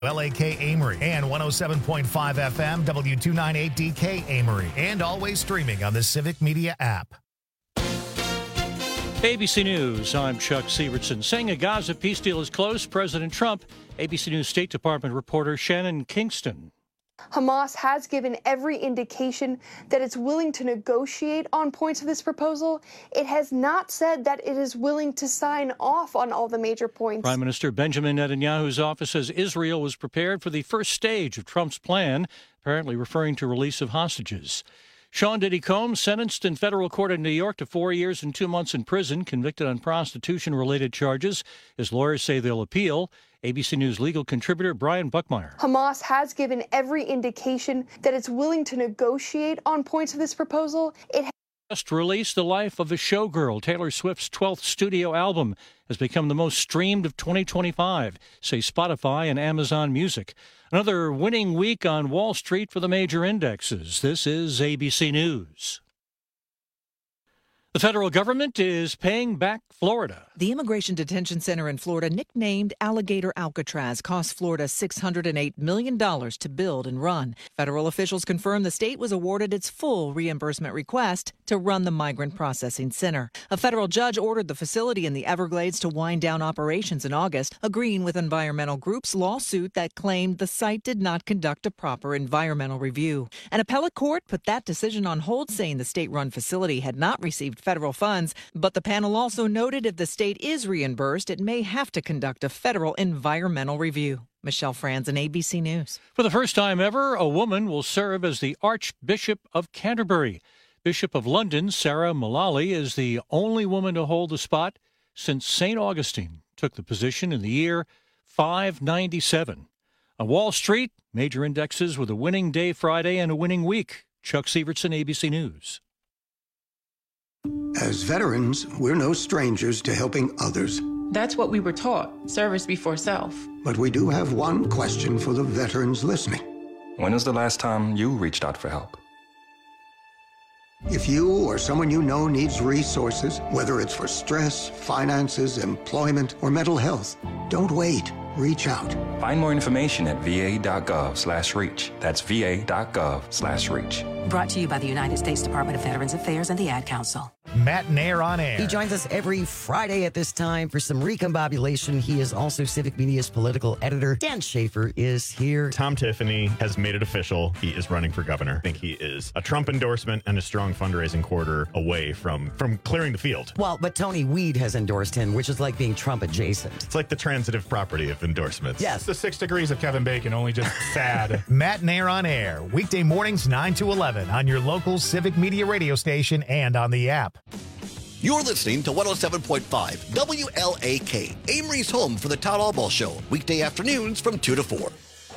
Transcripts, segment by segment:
LAK Amory and 107.5 FM W298DK Amory, and always streaming on the Civic Media app. ABC News, I'm Chuck Sievertson. Saying a Gaza peace deal is close, President Trump, ABC News State Department reporter Shannon Kingston. Hamas has given every indication that it's willing to negotiate on points of this proposal. It has not said that it is willing to sign off on all the major points. Prime Minister Benjamin Netanyahu's office says Israel was prepared for the first stage of Trump's plan, apparently referring to release of hostages. Sean Diddy Combs, sentenced in federal court in New York to 4 years and 2 months in prison, convicted on prostitution-related charges. His lawyers say they'll appeal. ABC News legal contributor Brian Buckmeyer. Hamas has given every indication that it's willing to negotiate on points of this proposal. It just released The Life of a Showgirl. Taylor Swift's 12th studio album has become the most streamed of 2025, say Spotify and Amazon Music. Another winning week on Wall Street for the major indexes. This is ABC News. The federal government is paying back Florida. The Immigration Detention Center in Florida, nicknamed Alligator Alcatraz, cost Florida $608 million to build and run. Federal officials confirmed the state was awarded its full reimbursement request to run the Migrant Processing Center. A federal judge ordered the facility in the Everglades to wind down operations in August, agreeing with environmental groups' lawsuit that claimed the site did not conduct a proper environmental review. An appellate court put that decision on hold, saying the state-run facility had not received federal funds, but the panel also noted if the state is reimbursed, it may have to conduct a federal environmental review. Michelle Franzen, ABC News. For the first time ever, a woman will serve as the Archbishop of Canterbury. Bishop of London, Sarah Mullally, is the only woman to hold the spot since St. Augustine took the position in the year 597. On Wall Street, major indexes with a winning day Friday and a winning week. Chuck Sievertson, ABC News. As veterans, we're no strangers to helping others. That's what we were taught, service before self. But we do have one question for the veterans listening. When was the last time you reached out for help? If you or someone you know needs resources, whether it's for stress, finances, employment, or mental health, don't wait. Reach out. Find more information at va.gov/reach. That's va.gov/reach. Brought to you by the United States Department of Veterans Affairs and the Ad Council. Matt Nair on air. He joins us every Friday at this time for some recombobulation. He is also Civic Media's political editor. Dan Schaefer is here. Tom Tiffany has made it official. He is running for governor. I think he is a Trump endorsement and a strong fundraising quarter away from clearing the field. Well, but Tony Weed has endorsed him, which is like being Trump adjacent. It's like the transitive property of endorsements. Yes. The 6 degrees of Kevin Bacon, only just sad. Matt Nair on air, weekday mornings 9 to 11 on your local Civic Media radio station and on the app. You're listening to 107.5 WLAK, Amory's home for the Todd Albaugh Show, weekday afternoons from 2 to 4.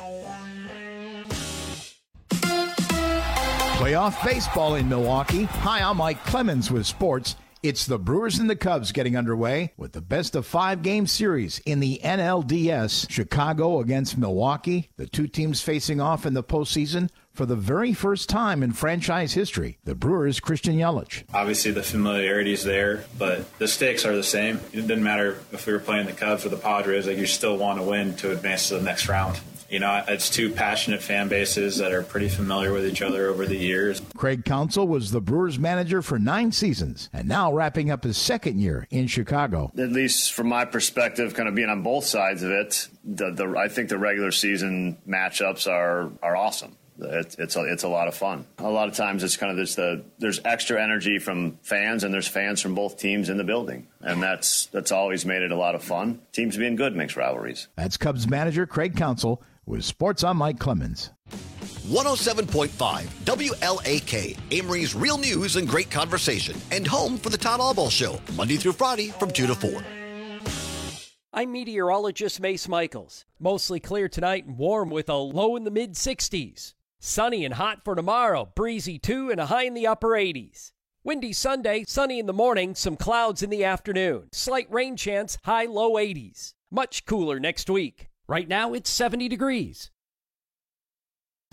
Playoff baseball in Milwaukee. Hi, I'm Mike Clemens with sports. It's the Brewers and the Cubs getting underway with the best-of-5 game series in the NLDS. Chicago against Milwaukee, the two teams facing off in the postseason for the very first time in franchise history. The Brewers' Christian Yelich. Obviously, the familiarity is there, but the stakes are the same. It didn't matter if we were playing the Cubs or the Padres. Like, you still want to win to advance to the next round. You know, it's two passionate fan bases that are pretty familiar with each other over the years. Craig Counsell was the Brewers manager for 9 seasons and now wrapping up his second year in Chicago. At least from my perspective, kind of being on both sides of it, I think the regular season matchups are awesome. It's a lot of fun. A lot of times it's kind of there's extra energy from fans, and there's fans from both teams in the building, and that's always made it a lot of fun. Teams being good makes rivalries. That's Cubs manager Craig Counsell with Sports on Mike Clemens. 107.5 WLAK, Amory's real news and great conversation, and home for the Todd Albaugh Show, Monday through Friday from 2 to 4. I'm meteorologist Mace Michaels. Mostly clear tonight and warm with a low in the mid-60s. Sunny and hot for tomorrow, breezy too, and a high in the upper 80s. Windy Sunday, sunny in the morning, some clouds in the afternoon. Slight rain chance, high low 80s. Much cooler next week. Right now it's 70 degrees.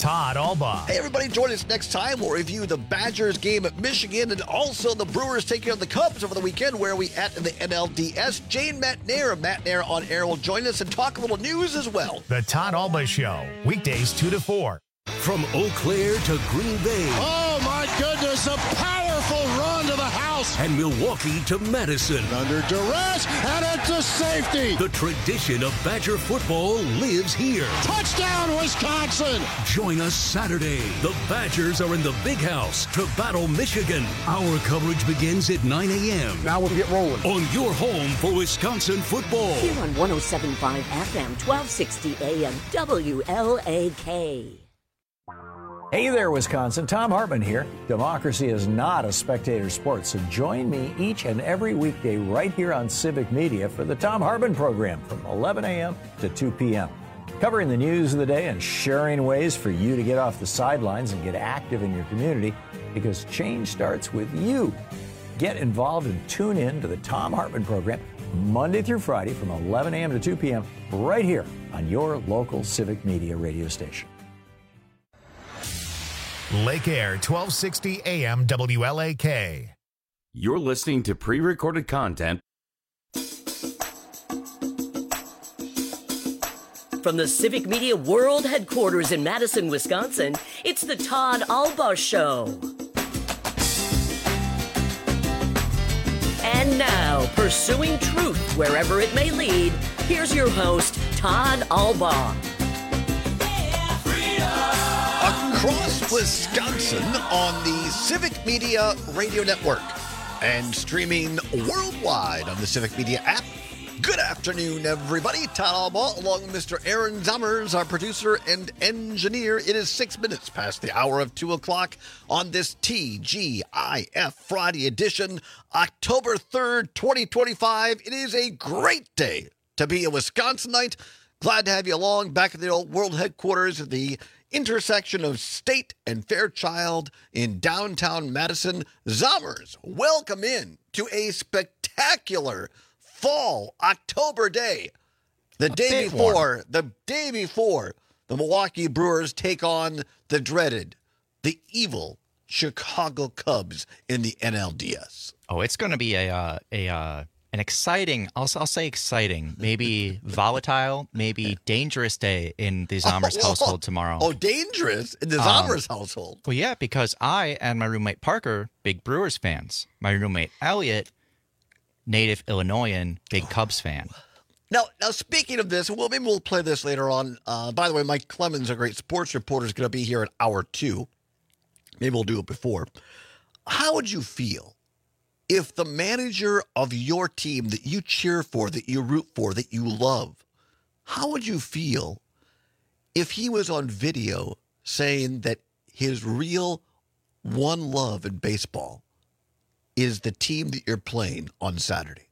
Todd Albaugh. Hey, everybody, join us next time. We'll review the Badgers game at Michigan and also the Brewers taking on the Cubs over the weekend. Where are we at in the NLDS? Jane Matt Nair of Matt Nair on Air will join us and talk a little news as well. The Todd Albaugh Show, weekdays 2 to 4. From Eau Claire to Green Bay. Oh, my goodness, a powerful run to the house. And Milwaukee to Madison. Under duress, and into safety. The tradition of Badger football lives here. Touchdown, Wisconsin. Join us Saturday. The Badgers are in the Big House to battle Michigan. Our coverage begins at 9 a.m. Now we'll get rolling. On your home for Wisconsin football. Here on 107.5 FM, 1260 AM, WLAK. Hey there, Wisconsin. Tom Hartman here. Democracy is not a spectator sport, so join me each and every weekday right here on Civic Media for the Tom Hartman program from 11 a.m. to 2 p.m. Covering the news of the day and sharing ways for you to get off the sidelines and get active in your community, because change starts with you. Get involved and tune in to the Tom Hartman program Monday through Friday from 11 a.m. to 2 p.m. right here on your local Civic Media radio station. Lake Air, 1260 AM WLAK. You're listening to pre-recorded content. From the Civic Media World Headquarters in Madison, Wisconsin, it's the Todd Albaugh Show. And now, pursuing truth wherever it may lead, here's your host, Todd Albaugh. Across Wisconsin on the Civic Media Radio Network and streaming worldwide on the Civic Media app. Good afternoon, everybody. Todd Albaugh along with Mr. Aaron Zummers, our producer and engineer. It is 6 minutes past the hour of 2 o'clock on this TGIF Friday edition, October 3rd, 2025. It is a great day to be a Wisconsinite. Glad to have you along back at the old world headquarters at the intersection of State and Fairchild in downtown Madison. Zommers, welcome in to a spectacular fall October day. The day before the Milwaukee Brewers take on the dreaded, the evil Chicago Cubs in the NLDS. Oh, it's going to be an exciting, I'll say exciting, maybe volatile, maybe dangerous day in the Zommers household tomorrow. Oh, dangerous in the Zommers household? Well, yeah, because I and my roommate Parker, big Brewers fans. My roommate Elliot, native Illinoisan, big Cubs fan. Now, speaking of this, maybe we'll play this later on. By the way, Mike Clemens, a great sports reporter, is going to be here at hour 2. Maybe we'll do it before. How would you feel if the manager of your team that you cheer for, that you root for, that you love, how would you feel if he was on video saying that his real one love in baseball is the team that you're playing on Saturday?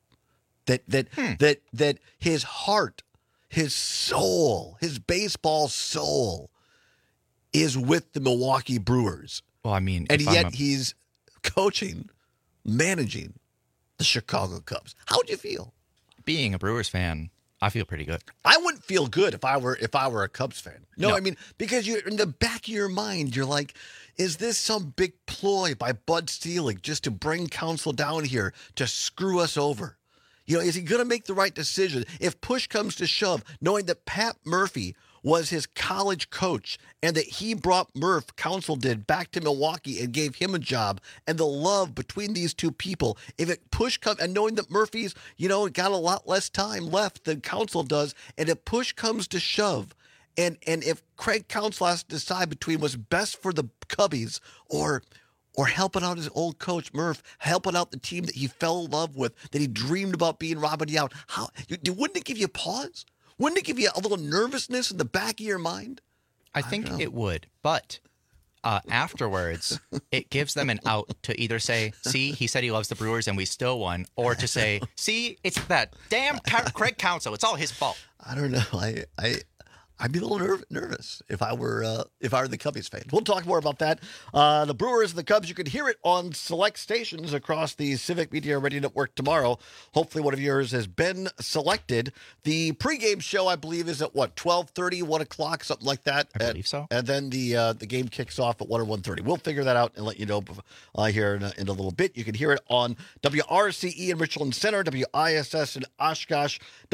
That his heart, his soul, his baseball soul is with the Milwaukee Brewers. Well, I mean, and yet he's coaching, managing the Chicago Cubs. How would you feel? Being a Brewers fan, I feel pretty good. I wouldn't feel good if I were a Cubs fan. No, I mean, because you're in the back of your mind, you're like, is this some big ploy by Bud Selig just to bring Counsell down here to screw us over? You know, is he going to make the right decision? If push comes to shove, knowing that Pat Murphy was his college coach and that he brought Counsell did, back to Milwaukee and gave him a job, and the love between these two people, if it push comes, and knowing that Murphy's, got a lot less time left than Counsell does, and if push comes to shove, and if Craig Counsell has to decide between what's best for the Cubbies or helping out his old coach Murph, helping out the team that he fell in love with, that he dreamed about being Robert Yount, wouldn't it give you pause? Wouldn't it give you a little nervousness in the back of your mind? I think it would, but afterwards, it gives them an out to either say, see, he said he loves the Brewers and we still won, or to say, see, it's that damn Craig Counsell. It's all his fault. I don't know. I'd be a little nervous if I were the Cubbies fan. We'll talk more about that. The Brewers and the Cubs, you can hear it on select stations across the Civic Media Radio Network tomorrow. Hopefully one of yours has been selected. The pregame show, I believe, is at 12:30, 1 o'clock, something like that. I believe so. And then the game kicks off at 1 or 1:30. We'll figure that out and let you know here in a little bit. You can hear it on WRCE in Richland Center, WISS in Oshkosh,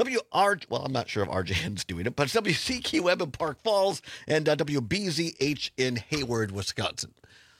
I'm not sure if RJN's doing it, but it's WCQM in Park Falls, and WBZH in Hayward, Wisconsin.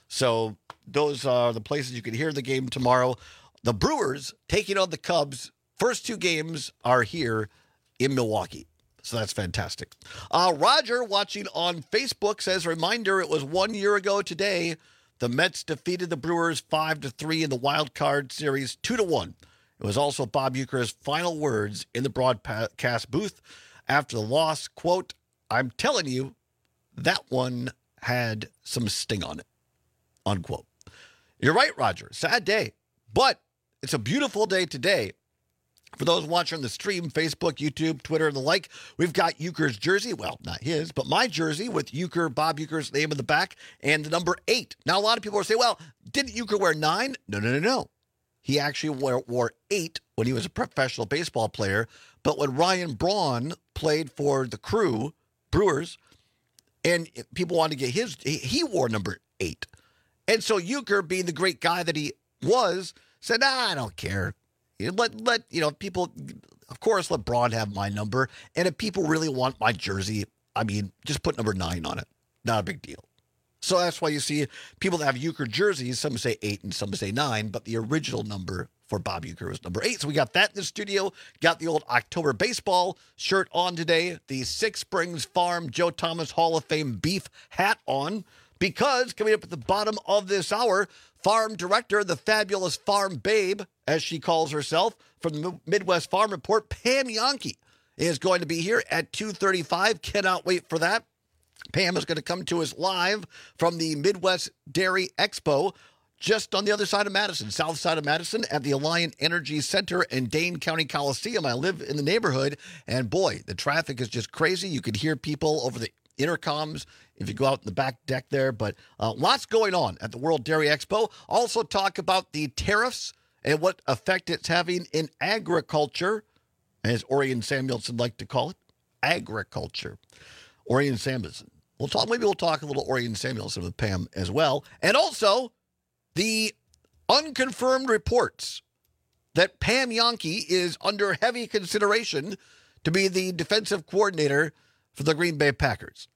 So those are the places you can hear the game tomorrow. The Brewers taking on the Cubs. First two games are here in Milwaukee. So that's fantastic. Roger, watching on Facebook, says, reminder, it was 1 year ago today. The Mets defeated the Brewers 5-3 in the wild card series, 2-1. It was also Bob Uecker's final words in the broadcast booth after the loss, quote, I'm telling you, that one had some sting on it, unquote. You're right, Roger. Sad day, but it's a beautiful day today. For those watching the stream, Facebook, YouTube, Twitter, and the like, we've got Uecker's jersey. Well, not his, but my jersey with Bob Uecker's name in the back and the number 8. Now, a lot of people are saying, well, didn't Uecker wear 9? No. He actually wore 8 when he was a professional baseball player. But when Ryan Braun played for the Crew, Brewers, and people wanted to get he wore number 8. And so Uecker, being the great guy that he was, said, I don't care. Let people, of course, let Braun have my number. And if people really want my jersey, just put number 9 on it. Not a big deal. So that's why you see people that have Uecker jerseys, some say 8 and some say 9, but the original number for Bob Uecker was number 8. So we got that in the studio. Got the old October baseball shirt on today. The Six Springs Farm Joe Thomas Hall of Fame beef hat on. Because coming up at the bottom of this hour, farm director, the fabulous farm babe, as she calls herself, from the Midwest Farm Report, Pam Jahnke, is going to be here at 2:35. Cannot wait for that. Pam is going to come to us live from the Midwest Dairy Expo just on the other side of Madison, south side of Madison, at the Alliant Energy Center in Dane County Coliseum. I live in the neighborhood, and boy, the traffic is just crazy. You could hear people over the intercoms if you go out in the back deck there, but lots going on at the World Dairy Expo. Also talk about the tariffs and what effect it's having in agriculture, as Orion Samuelson liked to call it, agriculture. Orion Samuelson. Maybe we'll talk a little Orion Samuelson with Pam as well. And also the unconfirmed reports that Pam Jahnke is under heavy consideration to be the defensive coordinator for the Green Bay Packers.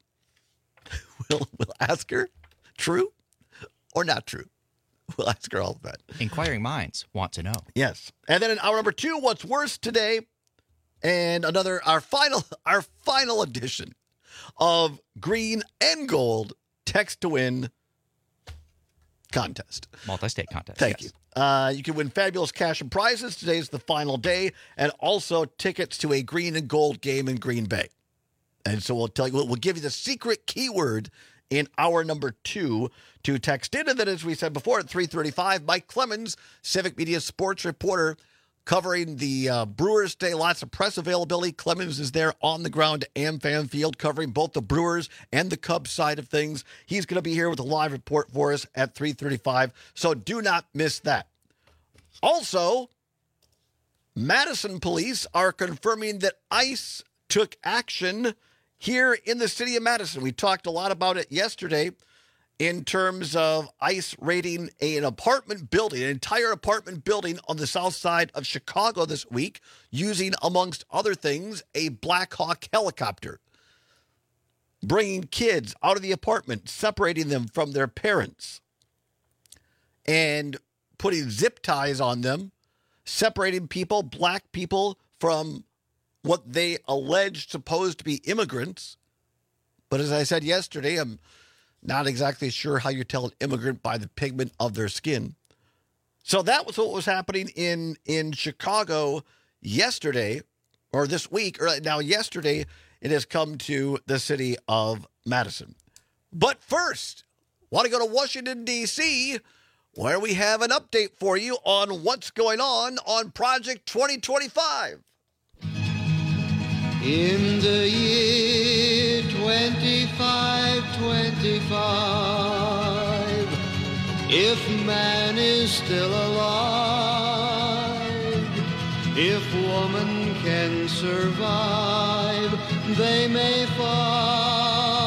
We'll ask her, true or not true? We'll ask her all of that. Inquiring minds want to know. Yes. And then in hour number 2, what's worse today, and our final edition of Green and Gold Text to Win contest. Multi-state contest. Thank you. You can win fabulous cash and prizes. Today's the final day, and also tickets to a Green and Gold game in Green Bay. And so we'll give you the secret keyword in hour number 2 to text in. And then, as we said before, at 3:35, Mike Clemens, Civic Media sports reporter, covering the Brewers today. Lots of press availability. Clemens is there on the ground at AmFam Field covering both the Brewers and the Cubs side of things. He's going to be here with a live report for us at 3:35, so do not miss that. Also, Madison police are confirming that ICE took action here in the city of Madison. We talked a lot about it yesterday in terms of ICE raiding an apartment building, an entire apartment building on the south side of Chicago this week, using, amongst other things, a Black Hawk helicopter, bringing kids out of the apartment, separating them from their parents, and putting zip ties on them, separating people, black people, from what they alleged supposed to be immigrants. But as I said yesterday, I'm not exactly sure how you tell an immigrant by the pigment of their skin. So that was what was happening in Chicago yesterday, or this week. Or now yesterday, it has come to the city of Madison. But first, want to go to Washington, D.C., where we have an update for you on what's going on Project 2025. In the year 55, if man is still alive, if woman can survive, they may find.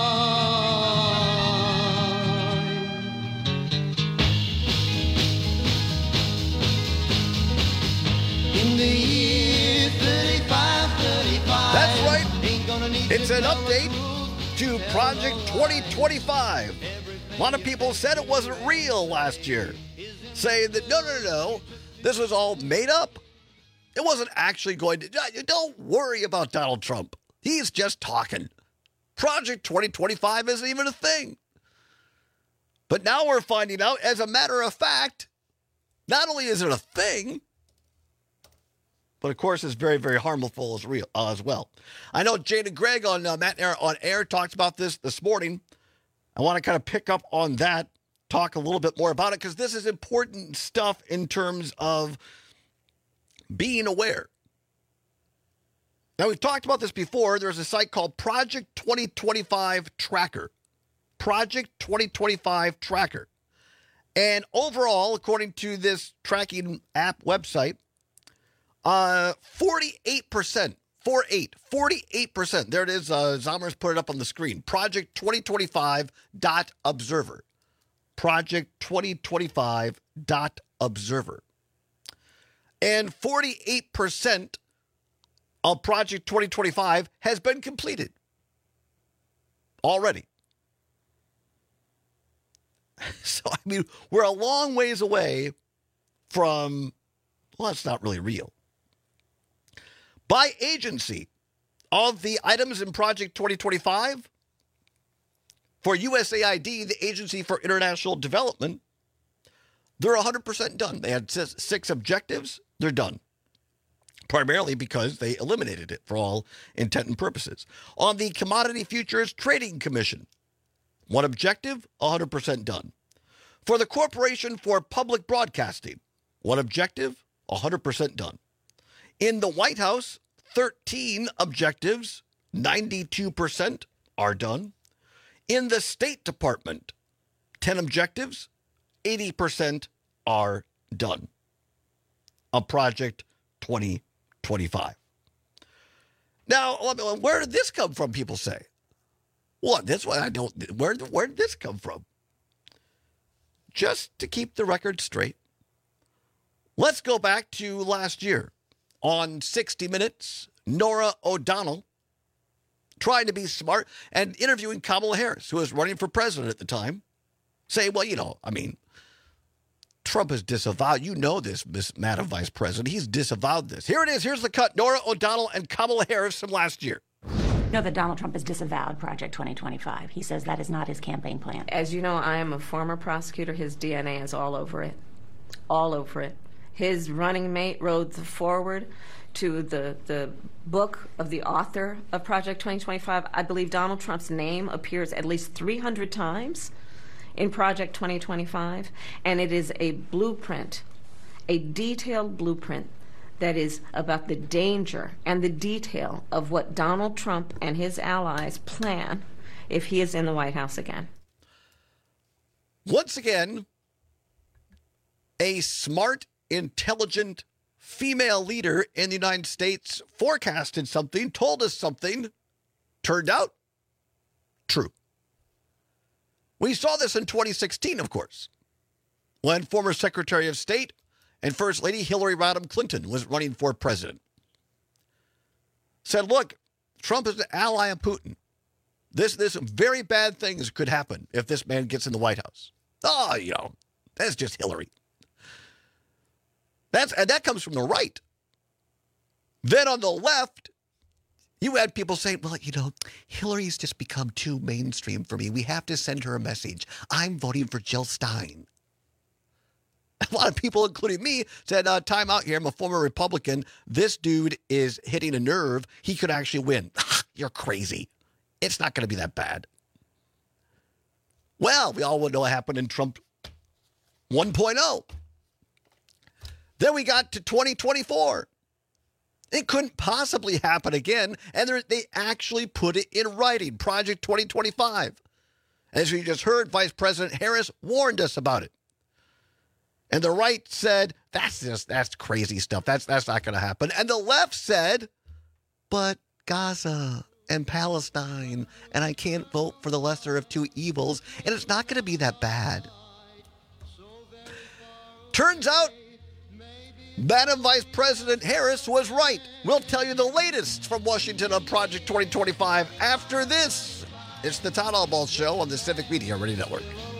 In the year 35, That's right. It's an update to Project 2025. A lot of people said it wasn't real last year, saying that no, this was all made up. It wasn't actually going to. Don't worry about Donald Trump. He's just talking. Project 2025 isn't even a thing. But now we're finding out, as a matter of fact, not only is it a thing, but of course it's very, very harmful as well. I know Jada Gregg on Matt on Air talked about this morning. I want to kind of pick up on that, talk a little bit more about it, because this is important stuff in terms of being aware. Now, we've talked about this before. There's a site called Project 2025 Tracker. Project 2025 Tracker. And overall, according to this tracking app website, 48%. 48%. There it is. Zomer's put it up on the screen. Project 2025.observer. Project 2025.observer. And 48% of Project 2025 has been completed already. So, I mean, we're a long ways away from, well, it's not really real. By agency, of the items in Project 2025, for USAID, the Agency for International Development, they're 100% done. They had 6 objectives. They're done. Primarily because they eliminated it for all intent and purposes. On the Commodity Futures Trading Commission, 1 objective, 100% done. For the Corporation for Public Broadcasting, 1 objective, 100% done. In the White House, 13 objectives, 92% are done. In the State Department, 10 objectives, 80% are done. A Project 2025. Now, where did this come from, people say? What? That's why I don't. Where did this come from? Just to keep the record straight, let's go back to last year. On 60 Minutes, Norah O'Donnell, trying to be smart and interviewing Kamala Harris, who was running for president at the time, saying, well, Trump has disavowed. You know this, Madam Vice President. He's disavowed this. Here it is. Here's the cut. Norah O'Donnell and Kamala Harris from last year. No, that Donald Trump has disavowed Project 2025. He says that is not his campaign plan. As you know, I am a former prosecutor. His DNA is all over it. All over it. His running mate wrote the foreword to the book of the author of Project 2025. I believe Donald Trump's name appears at least 300 times in Project 2025, and it is a blueprint, a detailed blueprint that is about the danger and the detail of what Donald Trump and his allies plan if he is in the White House again. Once again, a smart, intelligent female leader in the United States forecasted something, told us something, turned out true. We saw this in 2016, of course, when former Secretary of State and First Lady Hillary Rodham Clinton was running for president. Said, look, Trump is an ally of Putin. This very bad things could happen if this man gets in the White House. Oh, that's just Hillary. And that comes from the right. Then on the left, you had people saying, well, Hillary's just become too mainstream for me. We have to send her a message. I'm voting for Jill Stein. A lot of people, including me, said, time out here. I'm a former Republican. This dude is hitting a nerve. He could actually win. You're crazy. It's not going to be that bad. Well, we all know what happened in Trump 1.0. Then we got to 2024. It couldn't possibly happen again. And they actually put it in writing, Project 2025. As we just heard, Vice President Harris warned us about it. And the right said, that's crazy stuff. That's not going to happen. And the left said, but Gaza and Palestine, and I can't vote for the lesser of two evils, and it's not going to be that bad. Turns out, Madam Vice President Harris was right. We'll tell you the latest from Washington on Project 2025 after this. It's the Todd Albaugh Show on the Civic Media Radio Network.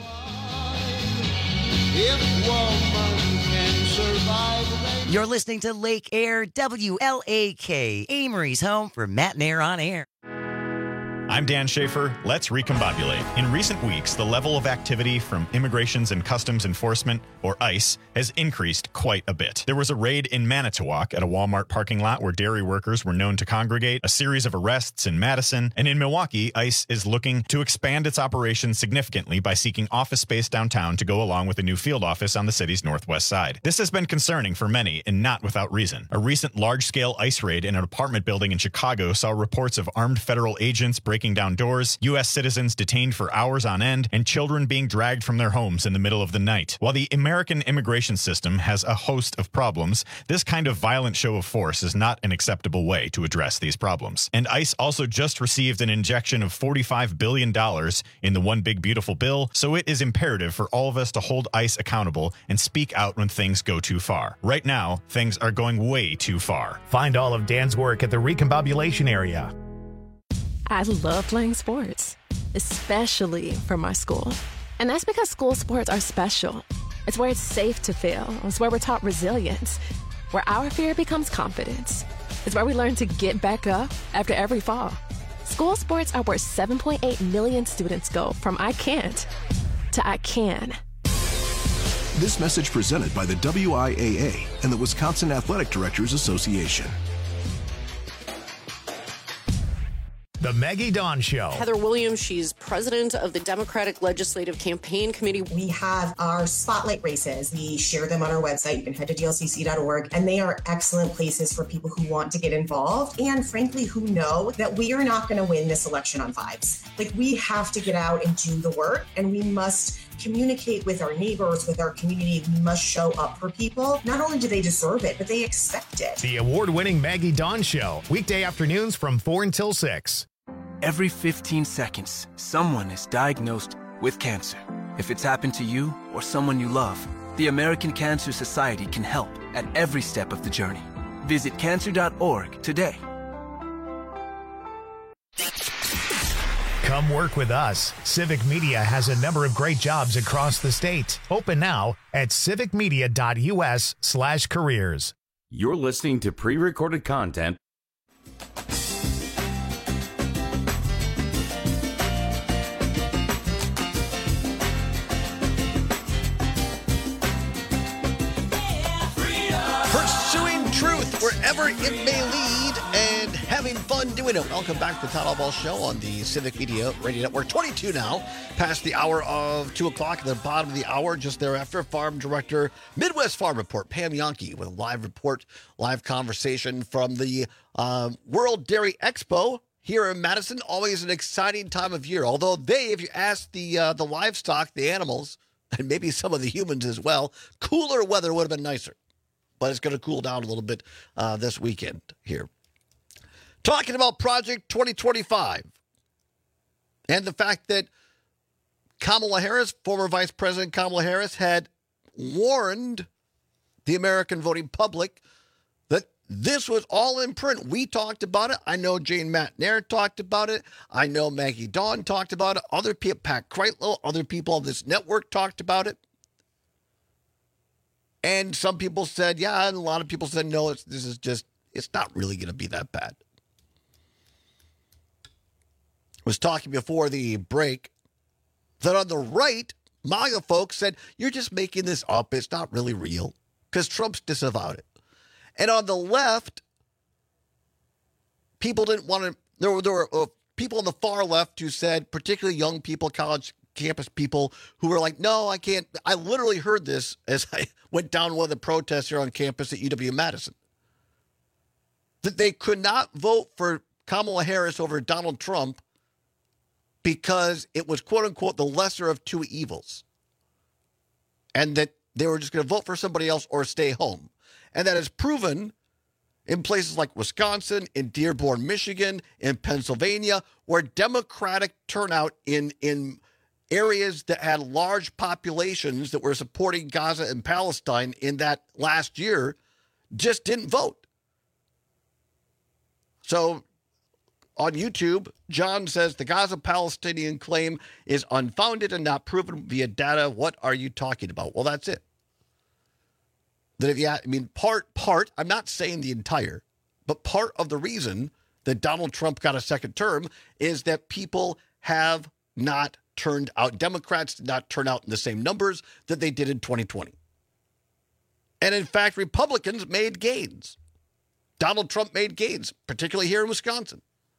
You're listening to Lake Air WLAK, Amory's home for Matt and Air on Air. I'm Dan Schaefer. Let's recombobulate. In recent weeks, the level of activity from Immigrations and Customs Enforcement, or ICE, has increased quite a bit. There was a raid in Manitowoc at a Walmart parking lot where dairy workers were known to congregate, a series of arrests in Madison, and in Milwaukee, ICE is looking to expand its operations significantly by seeking office space downtown to go along with a new field office on the city's northwest side. This has been concerning for many, and not without reason. A recent large-scale ICE raid in an apartment building in Chicago saw reports of armed federal agents breaking down doors, U.S. citizens detained for hours on end, and children being dragged from their homes in the middle of the night. While the American immigration system has a host of problems, this kind of violent show of force is not an acceptable way to address these problems. And ICE also just received an injection of $45 billion in the One Big Beautiful Bill, so it is imperative for all of us to hold ICE accountable and speak out when things go too far. Right now, things are going way too far. Find all of Dan's work at the Recombobulation Area. I love playing sports, especially for my school. And that's because school sports are special. It's where it's safe to fail. It's where we're taught resilience, where our fear becomes confidence. It's where we learn to get back up after every fall. School sports are where 7.8 million students go from I can't to I can. This message presented by the WIAA and the Wisconsin Athletic Directors Association. The Maggie Dawn Show. Heather Williams, she's president of the Democratic Legislative Campaign Committee. We have our spotlight races. We share them on our website. You can head to dlcc.org, and they are excellent places for people who want to get involved and, frankly, who know that we are not going to win this election on vibes. Like, we have to get out and do the work, and we must communicate with our neighbors, with our community. We must show up for people. Not only do they deserve it, but they expect it. The award-winning Maggie Dawn Show, weekday afternoons from 4 until 6. Every 15 seconds, someone is diagnosed with cancer. If it's happened to you or someone you love, the American Cancer Society can help at every step of the journey. Visit cancer.org today. Come work with us. Civic Media has a number of great jobs across the state. Open now at civicmedia.us/careers. You're listening to pre-recorded content. Pursuing truth wherever it may lead and having fun doing it. Welcome back to the Todd Albaugh Show on the Civic Media Radio Network. 22 now, past the hour of 2 o'clock. At the bottom of the hour, just thereafter, Farm Director, Midwest Farm Report, Pam Yonke, with a live report, live conversation from the World Dairy Expo here in Madison. Always an exciting time of year. Although if you ask the livestock, the animals, and maybe some of the humans as well, cooler weather would have been nicer. But it's going to cool down a little bit this weekend here. Talking about Project 2025 and the fact that Kamala Harris, former Vice President Kamala Harris, had warned the American voting public that this was all in print. We talked about it. I know Jane McNair talked about it. I know Maggie Dawn talked about it. Other people, Pat Kreitlow, other people on this network talked about it. And some people said, yeah, and a lot of people said, no, it's not really going to be that bad. I was talking before the break that on the right, MAGA folks said, you're just making this up. It's not really real because Trump's disavowed it. And on the left, people didn't want to, there were people on the far left who said, particularly young people, college campus people who were like, no, I can't. I literally heard this as I went down one of the protests here on campus at UW-Madison. That they could not vote for Kamala Harris over Donald Trump because it was, quote unquote, the lesser of two evils. And that they were just going to vote for somebody else or stay home. And that is proven in places like Wisconsin, in Dearborn, Michigan, in Pennsylvania, where Democratic turnout in areas that had large populations that were supporting Gaza and Palestine in that last year just didn't vote. So on YouTube, John says the Gaza-Palestinian claim is unfounded and not proven via data. What are you talking about? Well, that's it. That if you, I mean, part, I'm not saying the entire, but part of the reason that Donald Trump got a second term is that people have not turned out. Democrats did not turn out in the same numbers that they did in 2020. And in fact, Republicans made gains. Donald Trump made gains, particularly here in Wisconsin.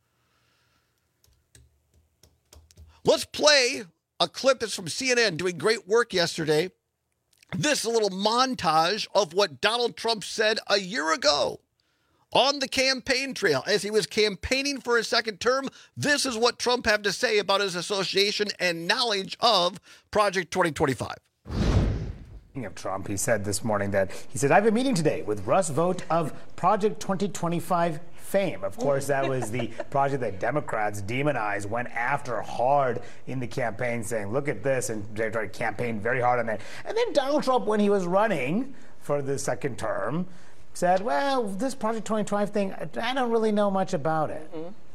Let's play a clip that's from CNN doing great work yesterday. This is a little montage of what Donald Trump said a year ago on the campaign trail as he was campaigning for his second term. This is what Trump had to say about his association and knowledge of Project 2025. Of Trump, he said this morning that I have a meeting today with Russ Vought of Project 2025 fame. Of course, that was the project that Democrats demonized, went after hard in the campaign, saying, look at this, and they tried to campaign very hard on that. And then Donald Trump, when he was running for the second term, said, well, this Project 2025 thing, I don't really know much about it.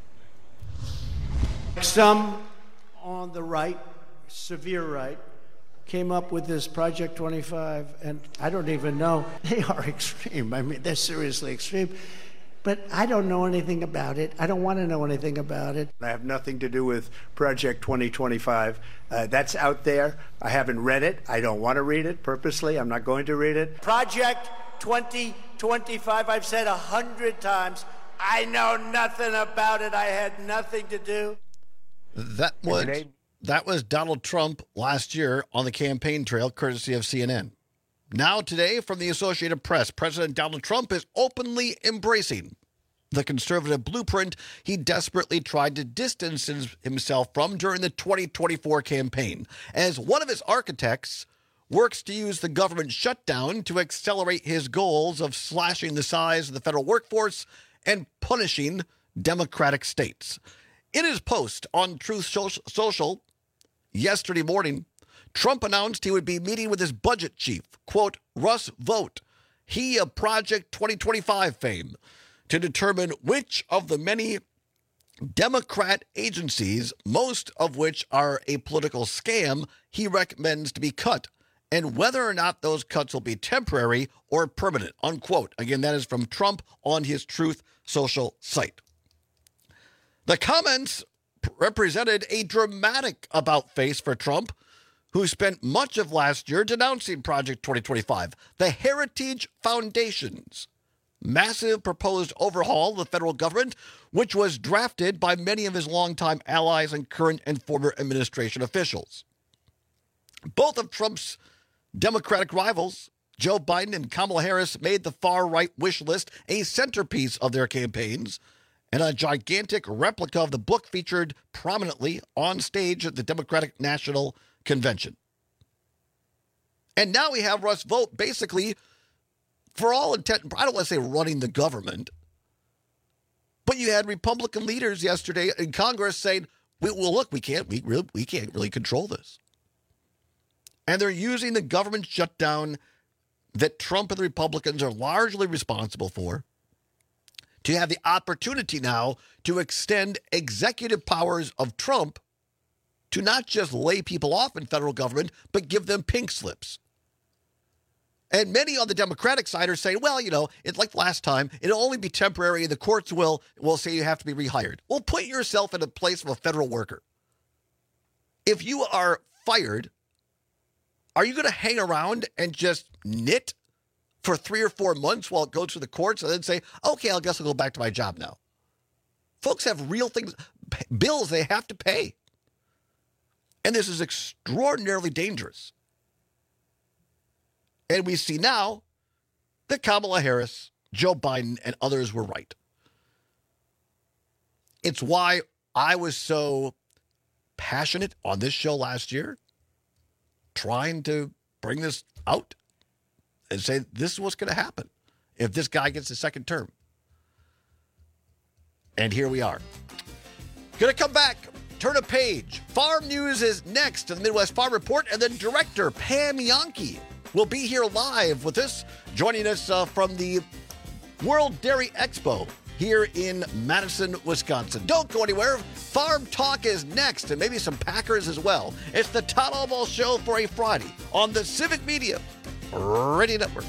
Some on the right, severe right, came up with this Project 25, and I don't even know. They are extreme. I mean, they're seriously extreme. But I don't know anything about it. I don't want to know anything about it. I have nothing to do with Project 2025. That's out there. I haven't read it. I don't want to read it purposely. I'm not going to read it. Project 2025, I've said 100 times, I know nothing about it. I had nothing to do. That was Donald Trump last year on the campaign trail, courtesy of CNN. Now today, from the Associated Press, President Donald Trump is openly embracing the conservative blueprint he desperately tried to distance himself from during the 2024 campaign, as one of his architects works to use the government shutdown to accelerate his goals of slashing the size of the federal workforce and punishing Democratic states. In his post on Truth Social yesterday morning, Trump announced he would be meeting with his budget chief, quote, Russ Vought, he of Project 2025 fame, to determine which of the many Democrat agencies, most of which are a political scam, he recommends to be cut, and whether or not those cuts will be temporary or permanent, unquote. Again, that is from Trump on his Truth Social site. The comments represented a dramatic about-face for Trump, who spent much of last year denouncing Project 2025, the Heritage Foundation's massive proposed overhaul of the federal government, which was drafted by many of his longtime allies and current and former administration officials. Both of Trump's Democratic rivals, Joe Biden and Kamala Harris, made the far-right wish list a centerpiece of their campaigns, and a gigantic replica of the book featured prominently on stage at the Democratic National Convention. And now we have Russ Vought basically, for all intent, I don't want to say running the government, but you had Republican leaders yesterday in Congress saying, we can't really control this. And they're using the government shutdown that Trump and the Republicans are largely responsible for to have the opportunity now to extend executive powers of Trump to not just lay people off in federal government, but give them pink slips. And many on the Democratic side are saying, well, it's like last time, it'll only be temporary, and the courts will say you have to be rehired. Well, put yourself in the place of a federal worker. If you are fired, are you going to hang around and just knit for 3 or 4 months while it goes to the courts and then say, okay, I guess I'll go back to my job now? Folks have real things, bills they have to pay. And this is extraordinarily dangerous. And we see now that Kamala Harris, Joe Biden, and others were right. It's why I was so passionate on this show last year, trying to bring this out and say this is what's going to happen if this guy gets a second term. And here we are. Going to come back, turn a page. Farm news is next to the Midwest Farm Report, and then director Pam Jahnke will be here live with us, joining us from the World Dairy Expo here in Madison, Wisconsin. Don't go anywhere. Farm Talk is next, and maybe some Packers as well. It's the Todd Albaugh Show for a Friday on the Civic Media Radio Network.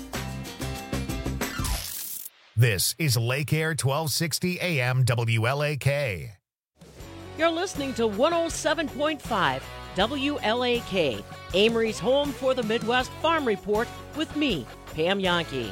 This is Lake Air 1260 AM WLAK. You're listening to 107.5 WLAK, Amory's home for the Midwest Farm Report with me, Pam Jahnke.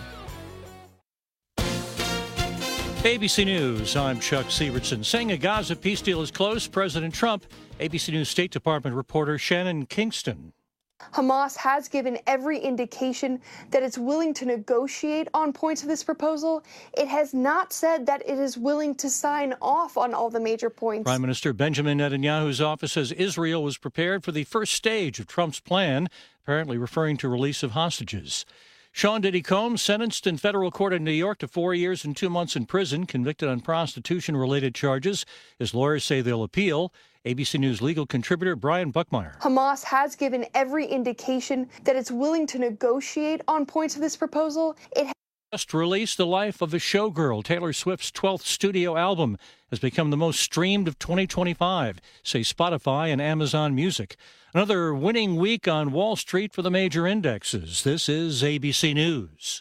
ABC News, I'm Chuck Sievertson. Saying a Gaza peace deal is close, President Trump, ABC News State Department reporter Shannon Kingston. Hamas has given every indication that it's willing to negotiate on points of this proposal. It has not said that it is willing to sign off on all the major points. Prime Minister Benjamin Netanyahu's office says Israel was prepared for the first stage of Trump's plan, apparently referring to release of hostages. Sean Diddy Combs sentenced in federal court in New York to 4 years and 2 months in prison, convicted on prostitution-related charges. His lawyers say they'll appeal. ABC News legal contributor Brian Buckmeyer. Hamas has given every indication that it's willing to negotiate on points of this proposal. It just released The Life of a Showgirl. Taylor Swift's 12th studio album has become the most streamed of 2025, say Spotify and Amazon Music. Another winning week on Wall Street for the major indexes. This is ABC News.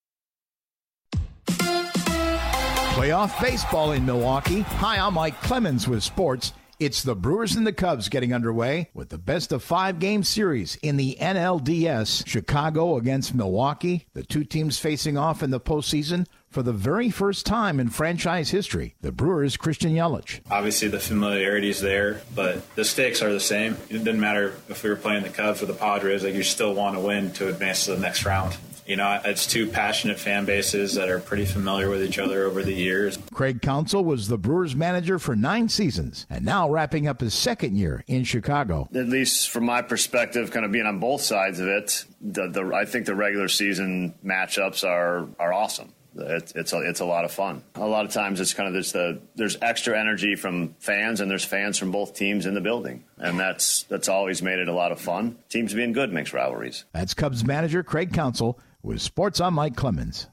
Playoff baseball in Milwaukee. Hi, I'm Mike Clemens with sports. It's the Brewers and the Cubs getting underway with the best-of-5 game series in the NLDS. Chicago against Milwaukee, the two teams facing off in the postseason for the very first time in franchise history. The Brewers' Christian Yelich. Obviously, the familiarity is there, but the stakes are the same. It didn't matter if we were playing the Cubs or the Padres. Like, you still want to win to advance to the next round. You know, it's two passionate fan bases that are pretty familiar with each other over the years. Craig Counsell was the Brewers manager for 9 seasons and now wrapping up his second year in Chicago. At least from my perspective, kind of being on both sides of it, I think the regular season matchups are awesome. It's a lot of fun. A lot of times it's kind of there's extra energy from fans, and there's fans from both teams in the building, and that's always made it a lot of fun. Teams being good makes rivalries. That's Cubs manager Craig Counsell. With sports, I'm Mike Clemens.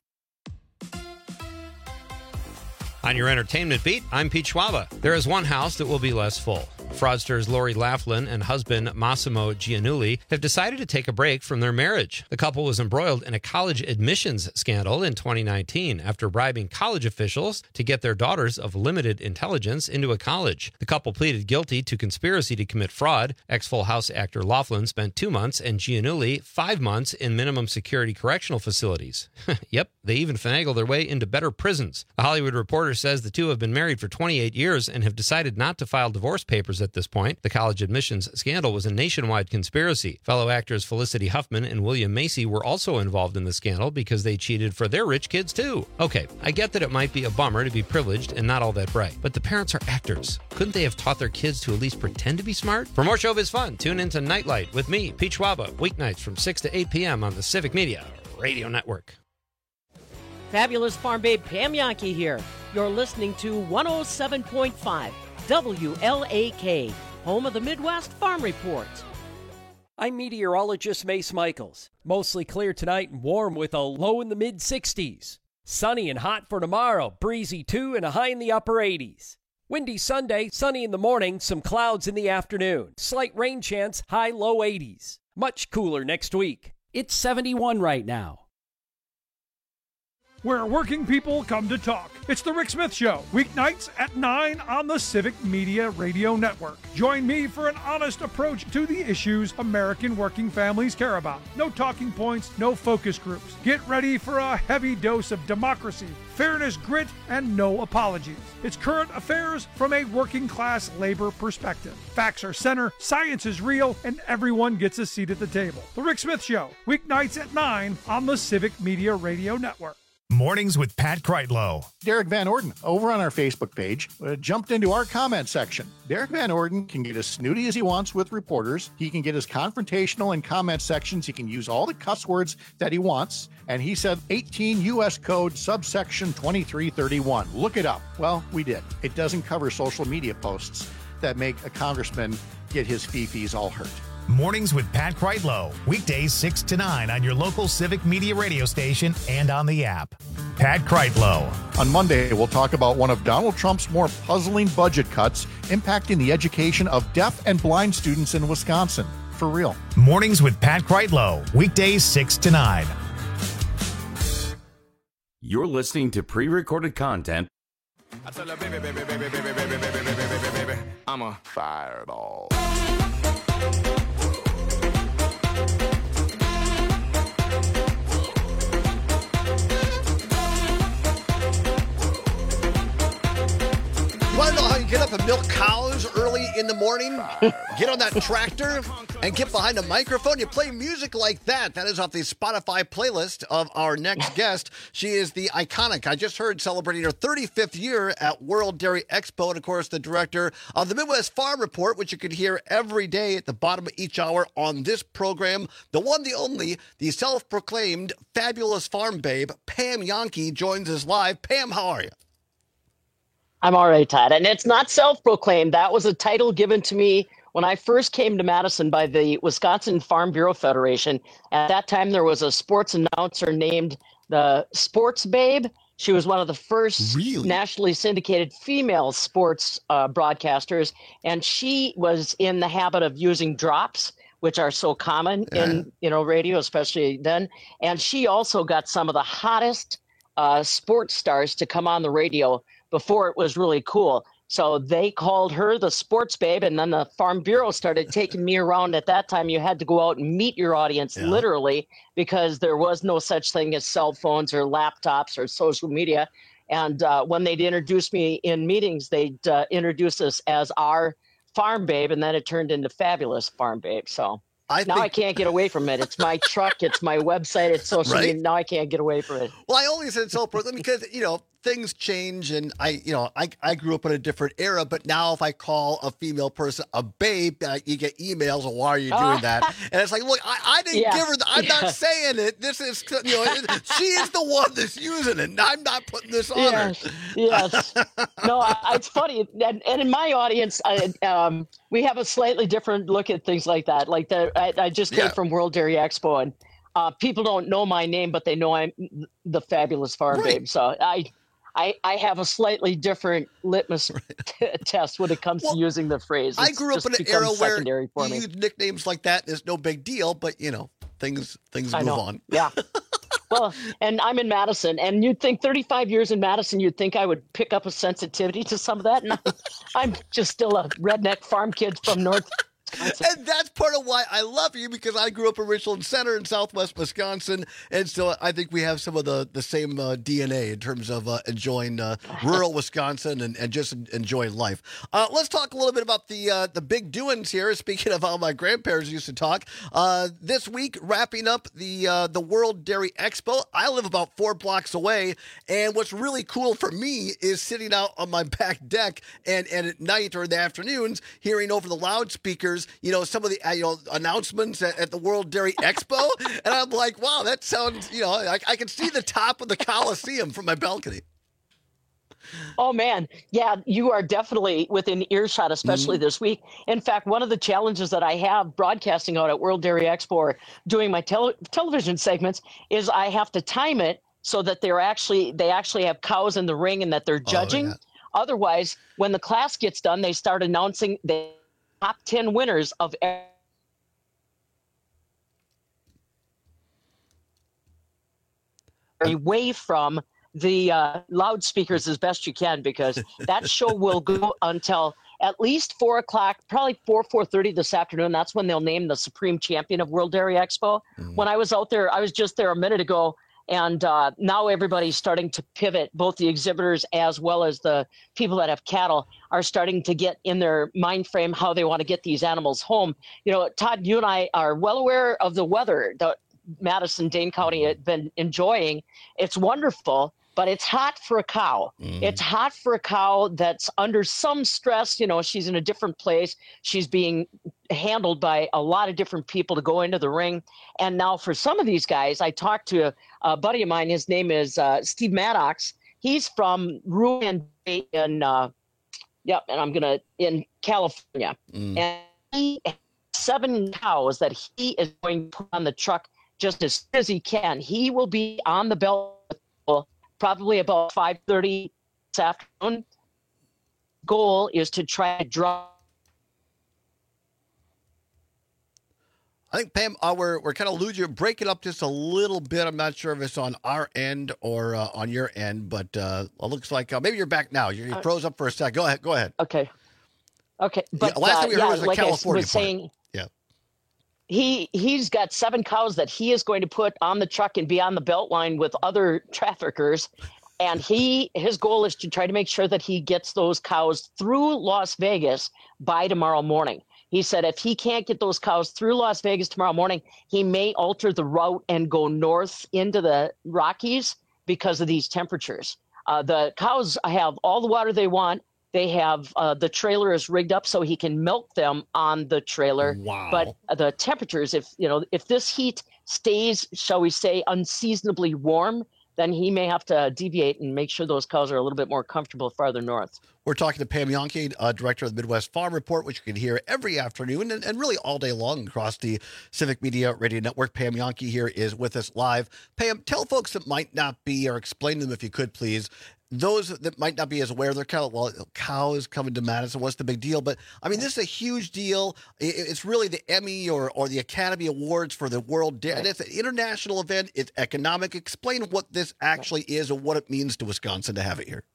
On your entertainment beat, I'm Pete Schwaba. There is one house that will be less full. Fraudsters Lori Laughlin and husband Massimo Giannulli have decided to take a break from their marriage. The couple was embroiled in a college admissions scandal in 2019 after bribing college officials to get their daughters of limited intelligence into a college. The couple pleaded guilty to conspiracy to commit fraud. Ex-Full House actor Laughlin spent 2 months and Giannulli 5 months in minimum security correctional facilities. Yep, they even finagled their way into better prisons. The Hollywood Reporter says the two have been married for 28 years and have decided not to file divorce papers at this point. The college admissions scandal was a nationwide conspiracy. Fellow actors Felicity Huffman and William Macy were also involved in the scandal because they cheated for their rich kids too. Okay, I get that it might be a bummer to be privileged and not all that bright, but the parents are actors. Couldn't they have taught their kids to at least pretend to be smart? For more showbiz fun, tune into Nightlight with me, Pete Schwaba, weeknights from 6 to 8 p.m. on the Civic Media Radio Network. Fabulous farm babe Pam Jahnke here. You're listening to 107.5 WLAK, home of the Midwest Farm Report. I'm meteorologist Mace Michaels. Mostly clear tonight and warm with a low in the mid-60s. Sunny and hot for tomorrow, breezy too and a high in the upper 80s. Windy Sunday, sunny in the morning, some clouds in the afternoon. Slight rain chance, high low 80s. Much cooler next week. It's 71 right now. Where working people come to talk. It's The Rick Smith Show, weeknights at 9 on the Civic Media Radio Network. Join me for an honest approach to the issues American working families care about. No talking points, no focus groups. Get ready for a heavy dose of democracy, fairness, grit, and no apologies. It's current affairs from a working class labor perspective. Facts are center, science is real, and everyone gets a seat at the table. The Rick Smith Show, weeknights at 9 on the Civic Media Radio Network. Mornings with Pat Kreitlow. Derek Van Orden, over on our Facebook page, jumped into our comment section. Derek Van Orden can get as snooty as he wants with reporters. He can get as confrontational in comment sections. He can use all the cuss words that he wants. And he said 18 U.S. Code subsection 2331. Look it up. Well, we did. It doesn't cover social media posts that make a congressman get his fee-fees all hurt. Mornings with Pat Kreitlow. Weekdays 6 to 9 on your local Civic Media radio station and on the app. Pat Kreitlow. On Monday, we'll talk about one of Donald Trump's more puzzling budget cuts impacting the education of deaf and blind students in Wisconsin. For real. Mornings with Pat Kreitlow. Weekdays 6 to 9. You're listening to pre-recorded content. I tell her, baby, I'm a fireball. You want to know how you get up and milk cows early in the morning? Get on that tractor and get behind a microphone. You play music like that. That is off the Spotify playlist of our next guest. She is the iconic, I just heard, celebrating her 35th year at World Dairy Expo. And, of course, the director of the Midwest Farm Report, which you can hear every day at the bottom of each hour on this program. The one, the only, the self-proclaimed fabulous farm babe, Pam Jahnke, joins us live. Pam, how are you? I'm all right, Todd. And it's not self-proclaimed. That was a title given to me when I first came to Madison by the Wisconsin Farm Bureau Federation. At that time, there was a sports announcer named the Sports Babe. She was one of the first nationally syndicated female sports broadcasters. And she was in the habit of using drops, which are so common in radio, especially then. And she also got some of the hottest sports stars to come on the radio before it was really cool. So they called her the Sports Babe, and then the Farm Bureau started taking me around. At that time, you had to go out and meet your audience, literally, because there was no such thing as cell phones or laptops or social media. And when they'd introduce me in meetings, they'd introduce us as our Farm Babe, and then it turned into Fabulous Farm Babe. So I can't get away from it. It's my truck. It's my website. It's social media. Now I can't get away from it. Well, I only said self-proclaimed because, things change, and I grew up in a different era, but now if I call a female person a babe, you get emails of why are you doing that? And it's like, look, I didn't give her I'm not saying it. This is, she is the one that's using it, and I'm not putting this on her. Yes. No, it's funny. And in my audience, we have a slightly different look at things like that. Like I just came from World Dairy Expo, and people don't know my name, but they know I'm the Fabulous Farm Babe. So I have a slightly different litmus test when it comes to using the phrase. I grew up in an era where you use nicknames like that. There's no big deal, but things move on. Yeah. Well, and I'm in Madison, and you'd think 35 years in Madison, you'd think I would pick up a sensitivity to some of that. And I'm just still a redneck farm kid from North. And that's part of why I love you, because I grew up in Richland Center in Southwest Wisconsin, and so I think we have some of the same DNA in terms of enjoying rural Wisconsin and just enjoying life. Let's talk a little bit about the big doings here. Speaking of how my grandparents used to talk, this week wrapping up the World Dairy Expo. I live about 4 blocks away, and what's really cool for me is sitting out on my back deck and at night or in the afternoons hearing over the loudspeakers some of the announcements at the World Dairy Expo. And I'm like, wow, that sounds, I can see the top of the Coliseum from my balcony. Oh, man. Yeah, you are definitely within earshot, especially this week. In fact, one of the challenges that I have broadcasting out at World Dairy Expo or doing my television segments is I have to time it so that they actually have cows in the ring and that they're judging. Otherwise, when the class gets done, they start announcing the top 10 winners of away from the loudspeakers as best you can, because that show will go until at least 4 o'clock, probably 4:30 this afternoon. That's when they'll name the supreme champion of World Dairy Expo. When I was out there, I was just there a minute ago, and now everybody's starting to pivot. Both the exhibitors as well as the people that have cattle are starting to get in their mind frame how they want to get these animals home. Todd, you and I are well aware of the weather. Madison, Dane County had been enjoying. It's wonderful, but it's hot for a cow. It's hot for a cow that's under some stress. She's in a different place. She's being handled by a lot of different people to go into the ring. And now for some of these guys, I talked to a buddy of mine. His name is Steve Maddox. He's from Ruin in California. And he has 7 cows that he is going to put on the truck just as soon as he can. He will be on the belt probably about 5:30 this afternoon. Goal is to try to draw. I think, Pam, we're kind of losing you. Break it up just a little bit. I'm not sure if it's on our end or on your end, but it looks like maybe you're back now. You froze up for a sec. Go ahead. Okay. But last time we heard was the like California I was saying, yeah. He's got 7 cows that he is going to put on the truck and be on the belt line with other traffickers. And his goal is to try to make sure that he gets those cows through Las Vegas by tomorrow morning. He said if he can't get those cows through Las Vegas tomorrow morning, he may alter the route and go north into the Rockies because of these temperatures. The cows have all the water they want. They have the trailer is rigged up so he can milk them on the trailer. Wow. But the temperatures, if this heat stays, shall we say, unseasonably warm, then he may have to deviate and make sure those cows are a little bit more comfortable farther north. We're talking to Pam Jahnke, director of the Midwest Farm Report, which you can hear every afternoon and really all day long across the Civic Media Radio Network. Pam Jahnke here is with us live. Pam, tell folks that might not be, or explain them if you could, please. Those that might not be as aware, they're kind of, well, cows coming to Madison, what's the big deal? But, I mean, this is a huge deal. It's really the Emmy or the Academy Awards for the World Dairy. It's an international event. It's economic. Explain what this actually is and what it means to Wisconsin to have it here.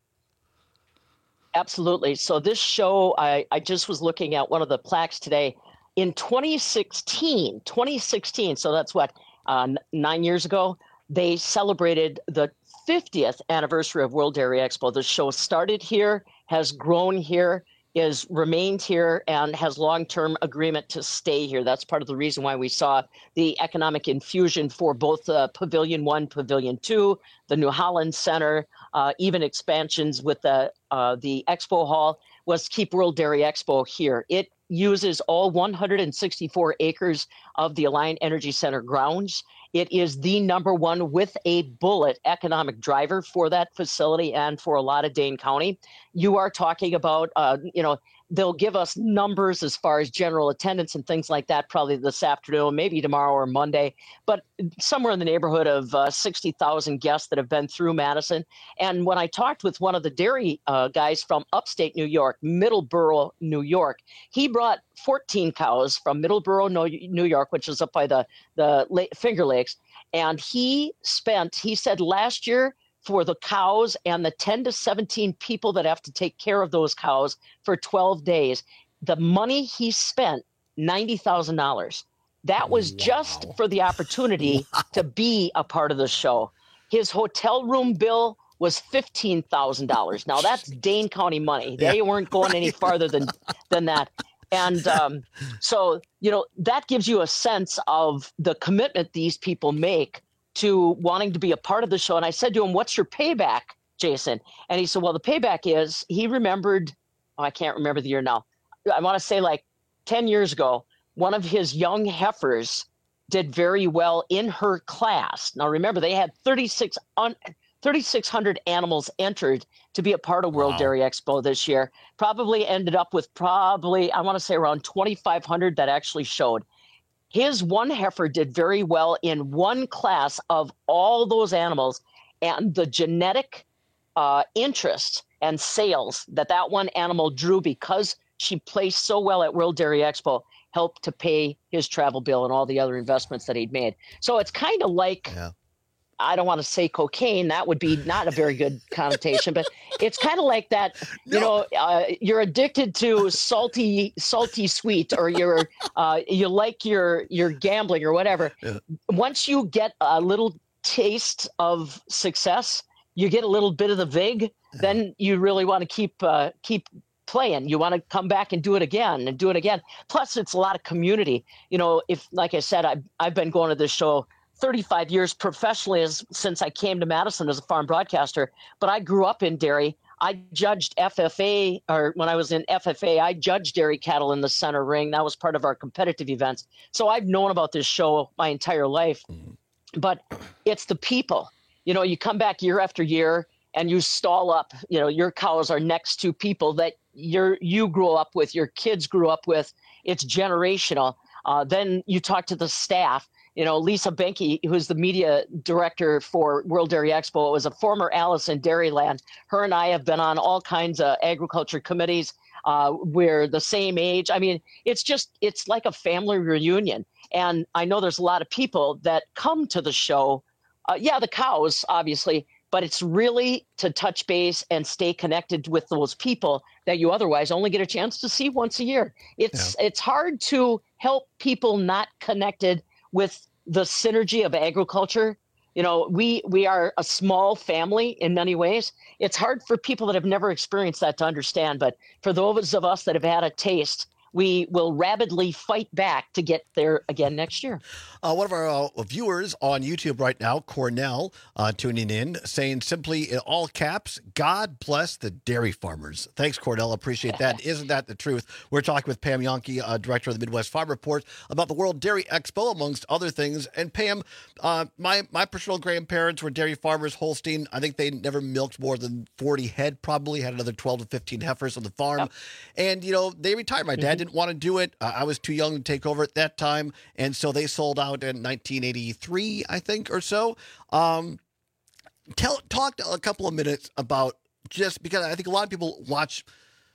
Absolutely. So this show, I just was looking at one of the plaques today. In 2016, so that's 9 years ago, they celebrated the 50th anniversary of World Dairy Expo. The show started here, has grown here, is remained here, and has long-term agreement to stay here. That's part of the reason why we saw the economic infusion for both Pavilion 1, Pavilion 2, the New Holland Center, even expansions with the Expo Hall, was keep World Dairy Expo here. It uses all 164 acres of the Alliant Energy Center grounds. It is the #1 with a bullet economic driver for that facility and for a lot of Dane County. You are talking about, they'll give us numbers as far as general attendance and things like that probably this afternoon, maybe tomorrow or Monday, but somewhere in the neighborhood of 60,000 guests that have been through Madison. And when I talked with one of the dairy guys from upstate New York, Middleborough, New York, he brought 14 cows from Middleborough, New York, which is up by the Finger Lakes. And he said last year, for the cows and the 10 to 17 people that have to take care of those cows for 12 days, the money he spent, $90,000. That was just for the opportunity to be a part of the show. His hotel room bill was $15,000. Now that's Dane County money. They weren't going any farther than that. And so, that gives you a sense of the commitment these people make to wanting to be a part of the show. And I said to him, what's your payback, Jason? And he said, well, the payback is, he remembered, I can't remember the year now. I want to say like 10 years ago, one of his young heifers did very well in her class. Now, remember, they had 3,600 animals entered to be a part of World Dairy Expo this year. Probably ended up with I want to say around 2,500 that actually showed. His one heifer did very well in one class of all those animals, and the genetic interest and sales that one animal drew because she placed so well at World Dairy Expo helped to pay his travel bill and all the other investments that he'd made. So it's kind of like, I don't want to say cocaine. That would be not a very good connotation, but it's kind of like that, you're addicted to salty sweet, or you like your gambling or whatever. Yeah. Once you get a little taste of success, you get a little bit of the vig, then you really want to keep playing. You want to come back and do it again and do it again. Plus it's a lot of community. If, like I said, I've been going to this show 35 years professionally since I came to Madison as a farm broadcaster, but I grew up in dairy. I judged FFA, or when I was in FFA, I judged dairy cattle in the center ring. That was part of our competitive events. So I've known about this show my entire life. But it's the people. You know, you come back year after year and you stall up. You know, your cows are next to people that you grew up with, your kids grew up with. It's generational. Then you talk to the staff. You know, Lisa Benke, who's the media director for World Dairy Expo, was a former Alice in Dairyland. Her and I have been on all kinds of agriculture committees. We're the same age. I mean, it's like a family reunion. And I know there's a lot of people that come to the show. The cows, obviously, but it's really to touch base and stay connected with those people that you otherwise only get a chance to see once a year. It's hard to help people not connected with the synergy of agriculture. You know, we are a small family in many ways. It's hard for people that have never experienced that to understand. But for those of us that have had a taste, we will rabidly fight back to get there again next year. One of our viewers on YouTube right now, Cornell, tuning in, saying simply in all caps, God bless the dairy farmers. Thanks, Cornell. Appreciate that. Isn't that the truth? We're talking with Pam Jahnke, director of the Midwest Farm Report, about the World Dairy Expo, amongst other things. And Pam, my paternal grandparents were dairy farmers, Holstein. I think they never milked more than 40 head, probably had another 12 to 15 heifers on the farm. Yep. And, you know, they retired. My dad didn't want to do it. I was too young to take over at that time. And so they sold out in 1983, I think, or so. Talk a couple of minutes about, just because I think a lot of people watch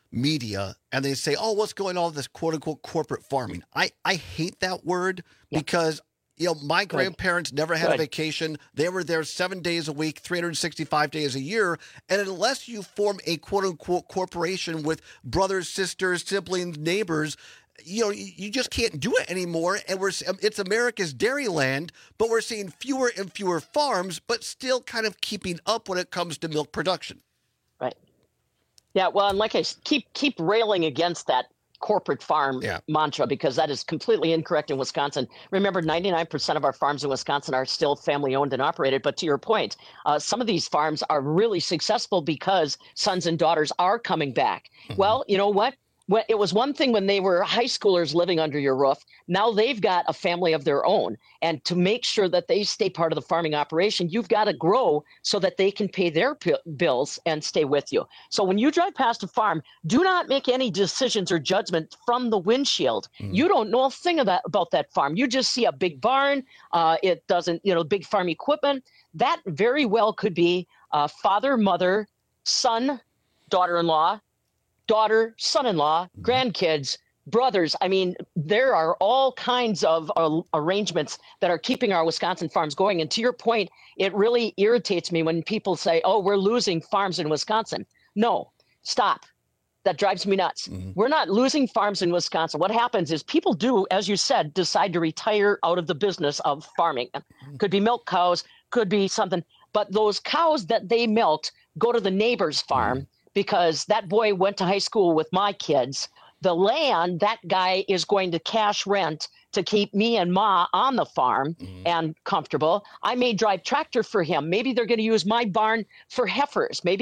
media and they say, oh, what's going on with this quote unquote corporate farming? I hate that word because, you know, my grandparents never had a vacation. They were there 7 days a week, 365 days a year. And unless you form a quote unquote corporation with brothers, sisters, siblings, neighbors, you know, you just can't do it anymore. And it's America's dairyland, but we're seeing fewer and fewer farms, but still kind of keeping up when it comes to milk production. Right. Yeah. Well, and like I keep railing against that corporate farm mantra, because that is completely incorrect in Wisconsin. Remember, 99% of our farms in Wisconsin are still family owned and operated. But to your point, some of these farms are really successful because sons and daughters are coming back. Mm-hmm. Well, you know what? It was one thing when they were high schoolers living under your roof. Now they've got a family of their own. And to make sure that they stay part of the farming operation, you've got to grow so that they can pay their bills and stay with you. So when you drive past a farm, do not make any decisions or judgment from the windshield. You don't know a thing about that farm. You just see a big barn. It doesn't, big farm equipment. That very well could be father, mother, son, daughter-in-law, daughter, son-in-law, grandkids, brothers. I mean, there are all kinds of arrangements that are keeping our Wisconsin farms going. And to your point, it really irritates me when people say, oh, we're losing farms in Wisconsin. No, stop. That drives me nuts. Mm-hmm. We're not losing farms in Wisconsin. What happens is people do, as you said, decide to retire out of the business of farming. Could be milk cows, could be something. But those cows that they milked go to the neighbor's farm. Because that boy went to high school with my kids. The land, that guy is going to cash rent to keep me and Ma on the farm and comfortable. I may drive tractor for him. Maybe they're going to use my barn for heifers. Maybe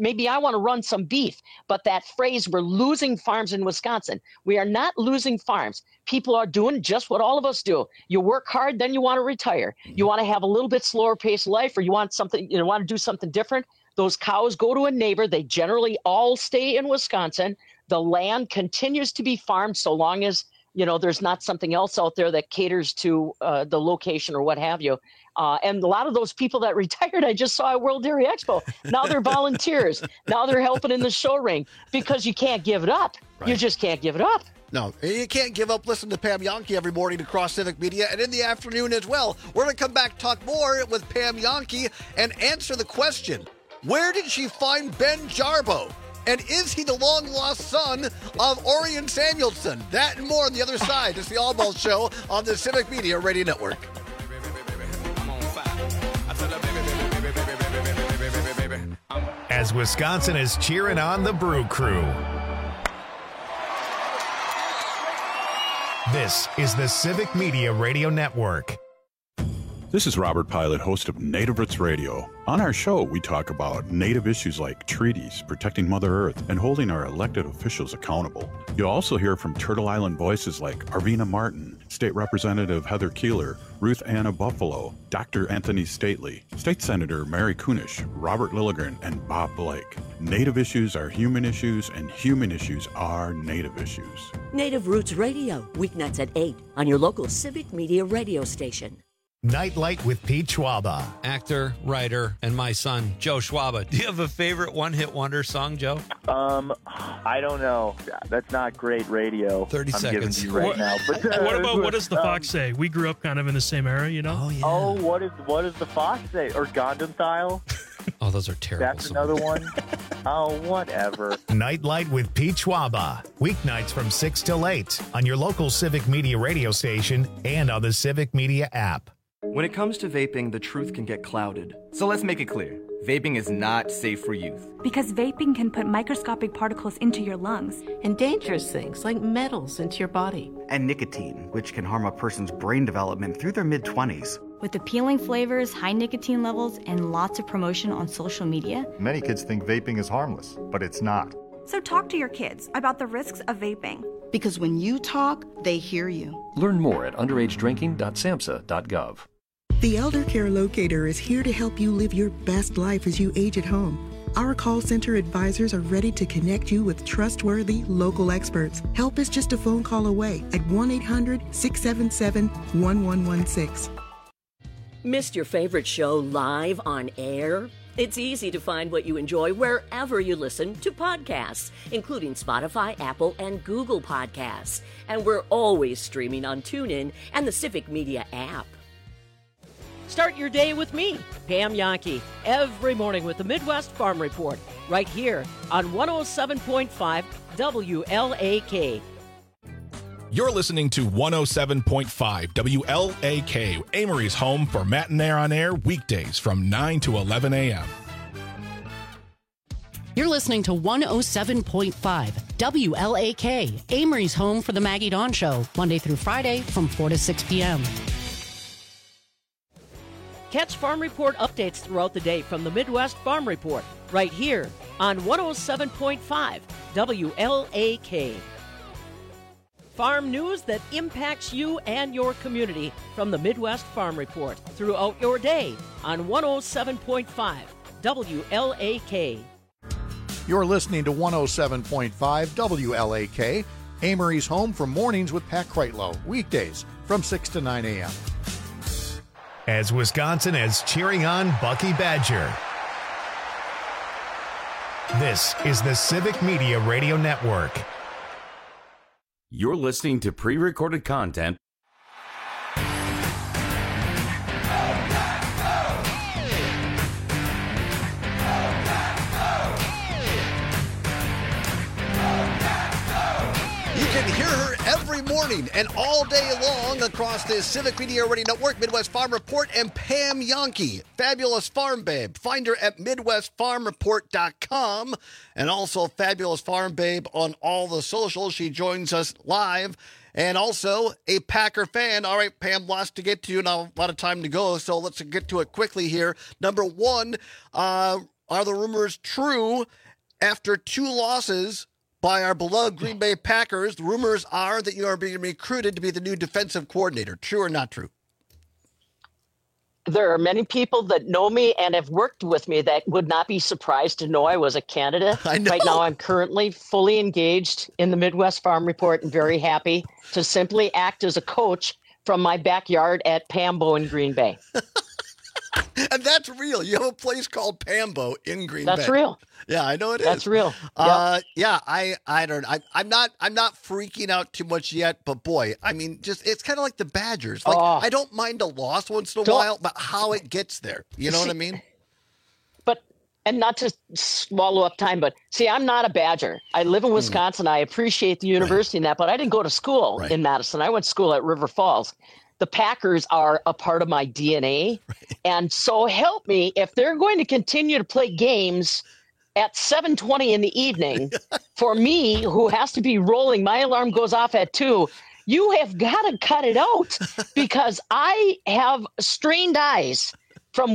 I want to run some beef. But that phrase, we're losing farms in Wisconsin. We are not losing farms. People are doing just what all of us do. You work hard, then you want to retire. You want to have a little bit slower paced life, or you want something, want to do something different. Those cows go to a neighbor. They generally all stay in Wisconsin. The land continues to be farmed so long as, there's not something else out there that caters to the location or what have you. And a lot of those people that retired, I just saw at World Dairy Expo. Now they're volunteers. Now they're helping in the show ring because you can't give it up. Right. You just can't give it up. No, you can't give up. Listen to Pam Jahnke every morning across Civic Media and in the afternoon as well. We're going to come back, talk more with Pam Jahnke, and answer the question, where did she find Ben Jarbo? And is he the long-lost son of Orion Samuelson? That and more on the other side. It's the All Balls Show on the Civic Media Radio Network. As Wisconsin is cheering on the Brew Crew. This is the Civic Media Radio Network. This is Robert Pilot, host of Native Roots Radio. On our show, we talk about Native issues like treaties, protecting Mother Earth, and holding our elected officials accountable. You'll also hear from Turtle Island voices like Arvina Martin, State Representative Heather Keeler, Ruth Anna Buffalo, Dr. Anthony Stately, State Senator Mary Kunish, Robert Lilligren, and Bob Blake. Native issues are human issues, and human issues are Native issues. Native Roots Radio, weeknights at 8 on your local Civic Media radio station. Nightlight with Pete Schwaba. Actor, writer, and my son, Joe Schwaba. Do you have a favorite one-hit wonder song, Joe? I don't know. That's not great radio. 30 seconds. Giving you right now. But, what does the Fox say? We grew up kind of in the same era, you know? Oh, yeah. Oh, what does the Fox say? Or Gundam Style? Oh, those are terrible. That's another one. Oh, whatever. Nightlight with Pete Schwaba. Weeknights from 6 till 8 on your local Civic Media radio station and on the Civic Media app. When it comes to vaping, the truth can get clouded. So let's make it clear. Vaping is not safe for youth. Because vaping can put microscopic particles into your lungs. And dangerous things like metals into your body. And nicotine, which can harm a person's brain development through their mid-20s. With appealing flavors, high nicotine levels, and lots of promotion on social media, many kids think vaping is harmless, but it's not. So talk to your kids about the risks of vaping. Because when you talk, they hear you. Learn more at underagedrinking.samhsa.gov. The Elder Care Locator is here to help you live your best life as you age at home. Our call center advisors are ready to connect you with trustworthy local experts. Help is just a phone call away at 1-800-677-1116. Missed your favorite show live on air? It's easy to find what you enjoy wherever you listen to podcasts, including Spotify, Apple, and Google Podcasts. And we're always streaming on TuneIn and the Civic Media app. Start your day with me, Pam Yankee, every morning with the Midwest Farm Report, right here on 107.5 WLAK. You're listening to 107.5 WLAK, Amory's home for Matinee on Air, weekdays from 9 to 11 a.m. You're listening to 107.5 WLAK, Amory's home for the Maggie Dawn Show, Monday through Friday from 4 to 6 p.m. Catch Farm Report updates throughout the day from the Midwest Farm Report, right here on 107.5 WLAK. Farm news that impacts you and your community from the Midwest Farm Report throughout your day on 107.5 WLAK. You're listening to 107.5 WLAK, Amory's home for mornings with Pat Kreitlow, weekdays from 6 to 9 a.m. As Wisconsin is cheering on Bucky Badger. This is the Civic Media Radio Network. You're listening to pre-recorded content. You can hear her every morning and all day long across the Civic Media Radio Network, Midwest Farm Report, and Pam Yankee, Fabulous Farm Babe. Find her at MidwestFarmReport.com and also Fabulous Farm Babe on all the socials. She joins us live and also a Packer fan. All right, Pam, lots to get to and a lot of time to go, so let's get to it quickly here. Number one, are the rumors true after 2 losses by our beloved Green Bay Packers? The rumors are that you are being recruited to be the new defensive coordinator. True or not true? There are many people that know me and have worked with me that would not be surprised to know I was a candidate. I know. Right now, I'm currently fully engaged in the Midwest Farm Report and very happy to simply act as a coach from my backyard at Pambo in Green Bay. And that's real. You have a place called Pambo in Green Bay. That's real. Yeah, I know it is. That's real. Yeah, I don't. I'm not freaking out too much yet. But boy, I mean, just it's kind of like the Badgers. Like I don't mind a loss once in a while, but how it gets there, you know what I mean? But and not to swallow up time, but see, I'm not a Badger. I live in Wisconsin. I appreciate the university and that, but I didn't go to school in Madison. I went to school at River Falls. The Packers are a part of my DNA. Right. And so help me, if they're going to continue to play games at 7:20 in the evening, for me, who has to be rolling, my alarm goes off at 2, you have got to cut it out because I have strained eyes from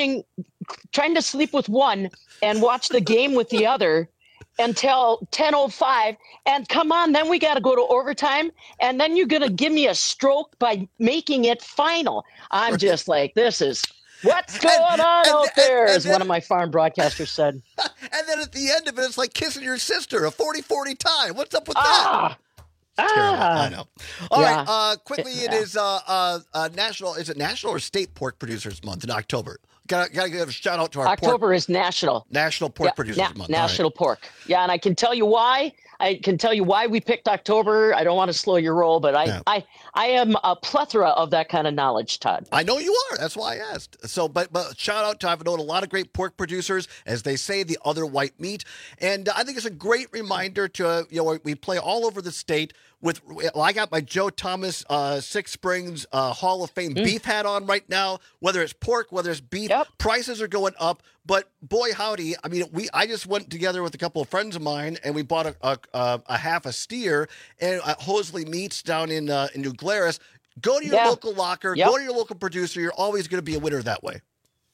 trying to sleep with one and watch the game with the other until 10:05. And come on, then we got to go to overtime. And then you're going to give me a stroke by making it final. I'm just like, this is what's going on out there, as one of my farm broadcasters said. And then at the end of it, it's like kissing your sister, a 40-40 tie. What's up with that? I know. All right. Quickly, it is national. Is it National or State Pork Producers Month in October? Got to give a shout out to our October is National Pork Producers Month. National Pork. Yeah, and I can tell you why. We picked October. I don't want to slow your roll, but I am a plethora of that kind of knowledge, Todd. I know you are. That's why I asked. So, but shout out to, I've known a lot of great pork producers, as they say, the other white meat. And I think it's a great reminder to, we play all over the state I got my Joe Thomas Six Springs Hall of Fame beef hat on right now. Whether it's pork, whether it's beef, prices are going up. But boy, howdy! I mean, I just went together with a couple of friends of mine, and we bought a half a steer and Hosley Meats down in New Glarus. Go to your local locker. Go to your local producer. You're always going to be a winner that way.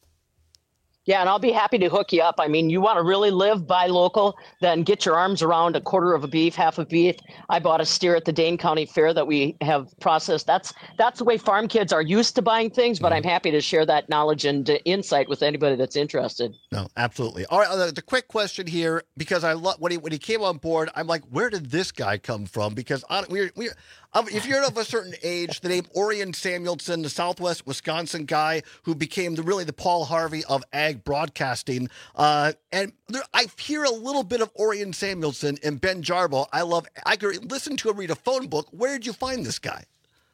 Yeah, and I'll be happy to hook you up. I mean, you want to really live buy local, then get your arms around a quarter of a beef, half a beef. I bought a steer at the Dane County Fair that we have processed. That's the way farm kids are used to buying things, but I'm happy to share that knowledge and insight with anybody that's interested. No, absolutely. All right, the quick question here, because I love when he came on board, I'm like, where did this guy come from? Because if you're of a certain age, the name Orion Samuelson, the Southwest Wisconsin guy who became the Paul Harvey of ag broadcasting, I hear a little bit of Orion Samuelson and Ben Jarbo. I could listen to him read a phone book. Where did you find this guy?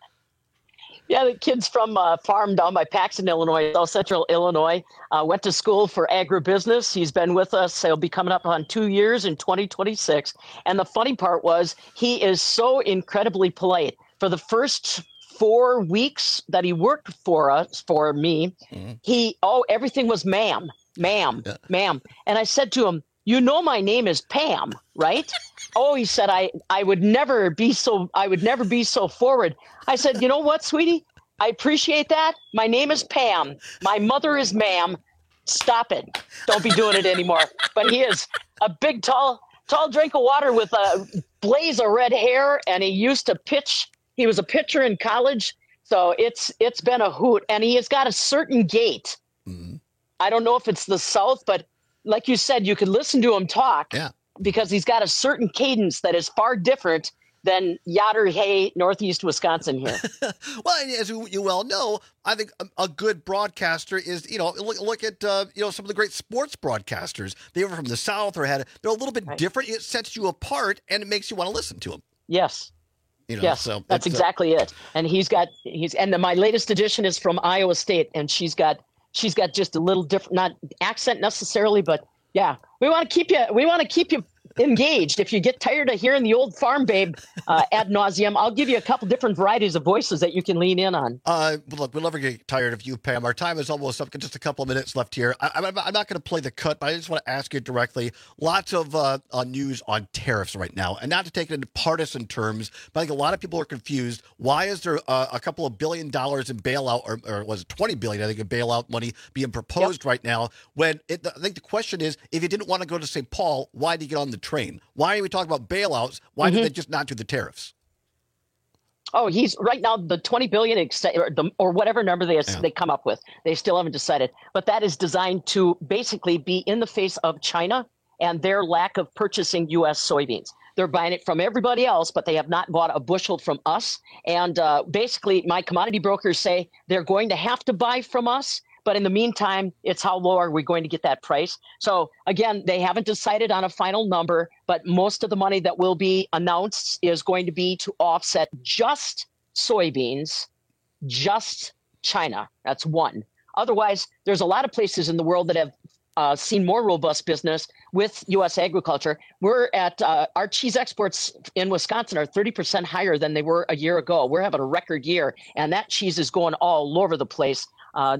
Yeah, the kid's from a farm down by Paxton, Illinois, South Central Illinois. Went to school for agribusiness. He's been with us. He'll be coming up on 2 years in 2026. And the funny part was he is so incredibly polite. For the first 4 weeks that he worked for me, everything was ma'am. And I said to him, my name is Pam, right? He said, I would never be so forward. I said, you know what, sweetie? I appreciate that. My name is Pam. My mother is ma'am. Stop it. Don't be doing it anymore. But he is a big, tall drink of water with a blaze of red hair, and he used to pitch. He was a pitcher in college, so it's been a hoot. And he has got a certain gait. Mm-hmm. I don't know if it's the South, but like you said, you could listen to him talk because he's got a certain cadence that is far different than Yoder Hay, Northeast Wisconsin here. Well, as you well know, I think a good broadcaster is, look at, some of the great sports broadcasters. They were from the South they're a little bit different. It sets you apart and it makes you want to listen to them. Yes. Yes, so that's exactly it. And my latest edition is from Iowa State, and she's got just a little different, not accent necessarily, but yeah, we want to keep you engaged. If you get tired of hearing the old farm babe ad nauseum, I'll give you a couple different varieties of voices that you can lean in on. Look, we'll never get tired of you, Pam. Our time is almost up. Just a couple of minutes left here. I'm not going to play the cut, but I just want to ask you directly. Lots of news on tariffs right now, and not to take it into partisan terms, but I think a lot of people are confused. Why is there a couple of $1 billion in bailout, or was it $20 billion, I think, in bailout money being proposed right now? When I think the question is, if you didn't want to go to St. Paul, why did you get on the train? Why are we talking about bailouts? Why did they just not do the tariffs? He's right now the $20 billion or whatever number they come up with. They still haven't decided, but that is designed to basically be in the face of China and their lack of purchasing U.S. soybeans. They're buying it from everybody else, but they have not bought a bushel from us. And basically, my commodity brokers say they're going to have to buy from us. But in the meantime, it's how low are we going to get that price? So again, they haven't decided on a final number, but most of the money that will be announced is going to be to offset just soybeans, just China. That's one. Otherwise, there's a lot of places in the world that have seen more robust business with U.S. agriculture. We're at our cheese exports in Wisconsin are 30% higher than they were a year ago. We're having a record year, and that cheese is going all over the place.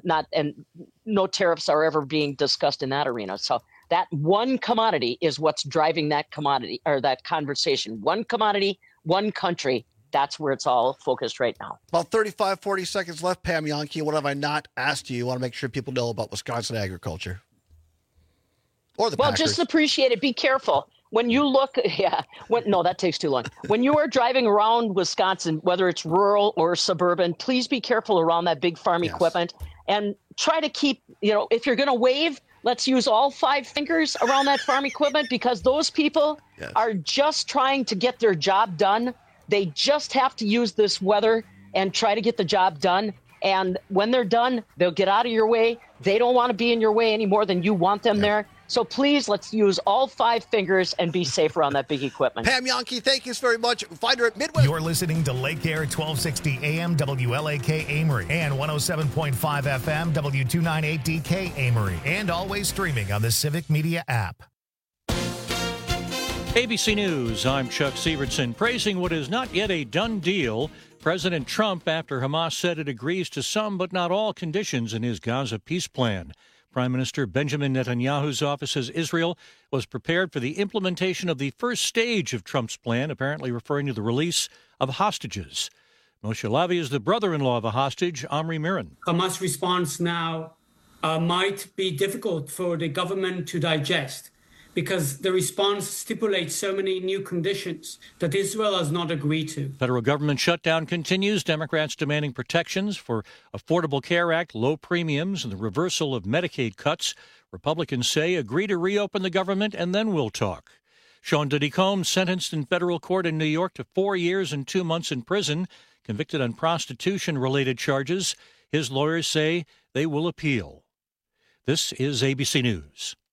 No tariffs are ever being discussed in that arena. So that one commodity is what's driving that commodity or that conversation. One commodity, one country, that's where it's all focused right now. About 35, 40 seconds left, Pam Jahnke. What have I not asked you? I want to make sure people know about Wisconsin agriculture. Or the Packers. Just appreciate it. Be careful. When you look, no, that takes too long. When you are driving around Wisconsin, whether it's rural or suburban, please be careful around that big farm equipment and try to keep, if you're going to wave, let's use all 5 fingers around that farm equipment, because those people are just trying to get their job done. They just have to use this weather and try to get the job done. And when they're done, they'll get out of your way. They don't want to be in your way any more than you want them there. So please, let's use all 5 fingers and be safe around that big equipment. Pam Jahnke, thank you very much. Find her at Midwest. You're listening to Lake Air 1260 AM WLAK Amory and 107.5 FM W298DK Amory, and always streaming on the Civic Media app. ABC News, I'm Chuck Sievertson. Praising what is not yet a done deal, President Trump, after Hamas said it agrees to some but not all conditions in his Gaza peace plan. Prime Minister Benjamin Netanyahu's office says Israel was prepared for the implementation of the first stage of Trump's plan, apparently referring to the release of hostages. Moshe Lavi is the brother-in-law of a hostage, Omri Miran. Hamas' response now might be difficult for the government to digest, because the response stipulates so many new conditions that Israel has not agreed to. Federal government shutdown continues. Democrats demanding protections for Affordable Care Act, low premiums, and the reversal of Medicaid cuts. Republicans say agree to reopen the government and then we'll talk. Sean Diddy Combs sentenced in federal court in New York to 4 years and 2 months in prison, convicted on prostitution-related charges. His lawyers say they will appeal. This is ABC News.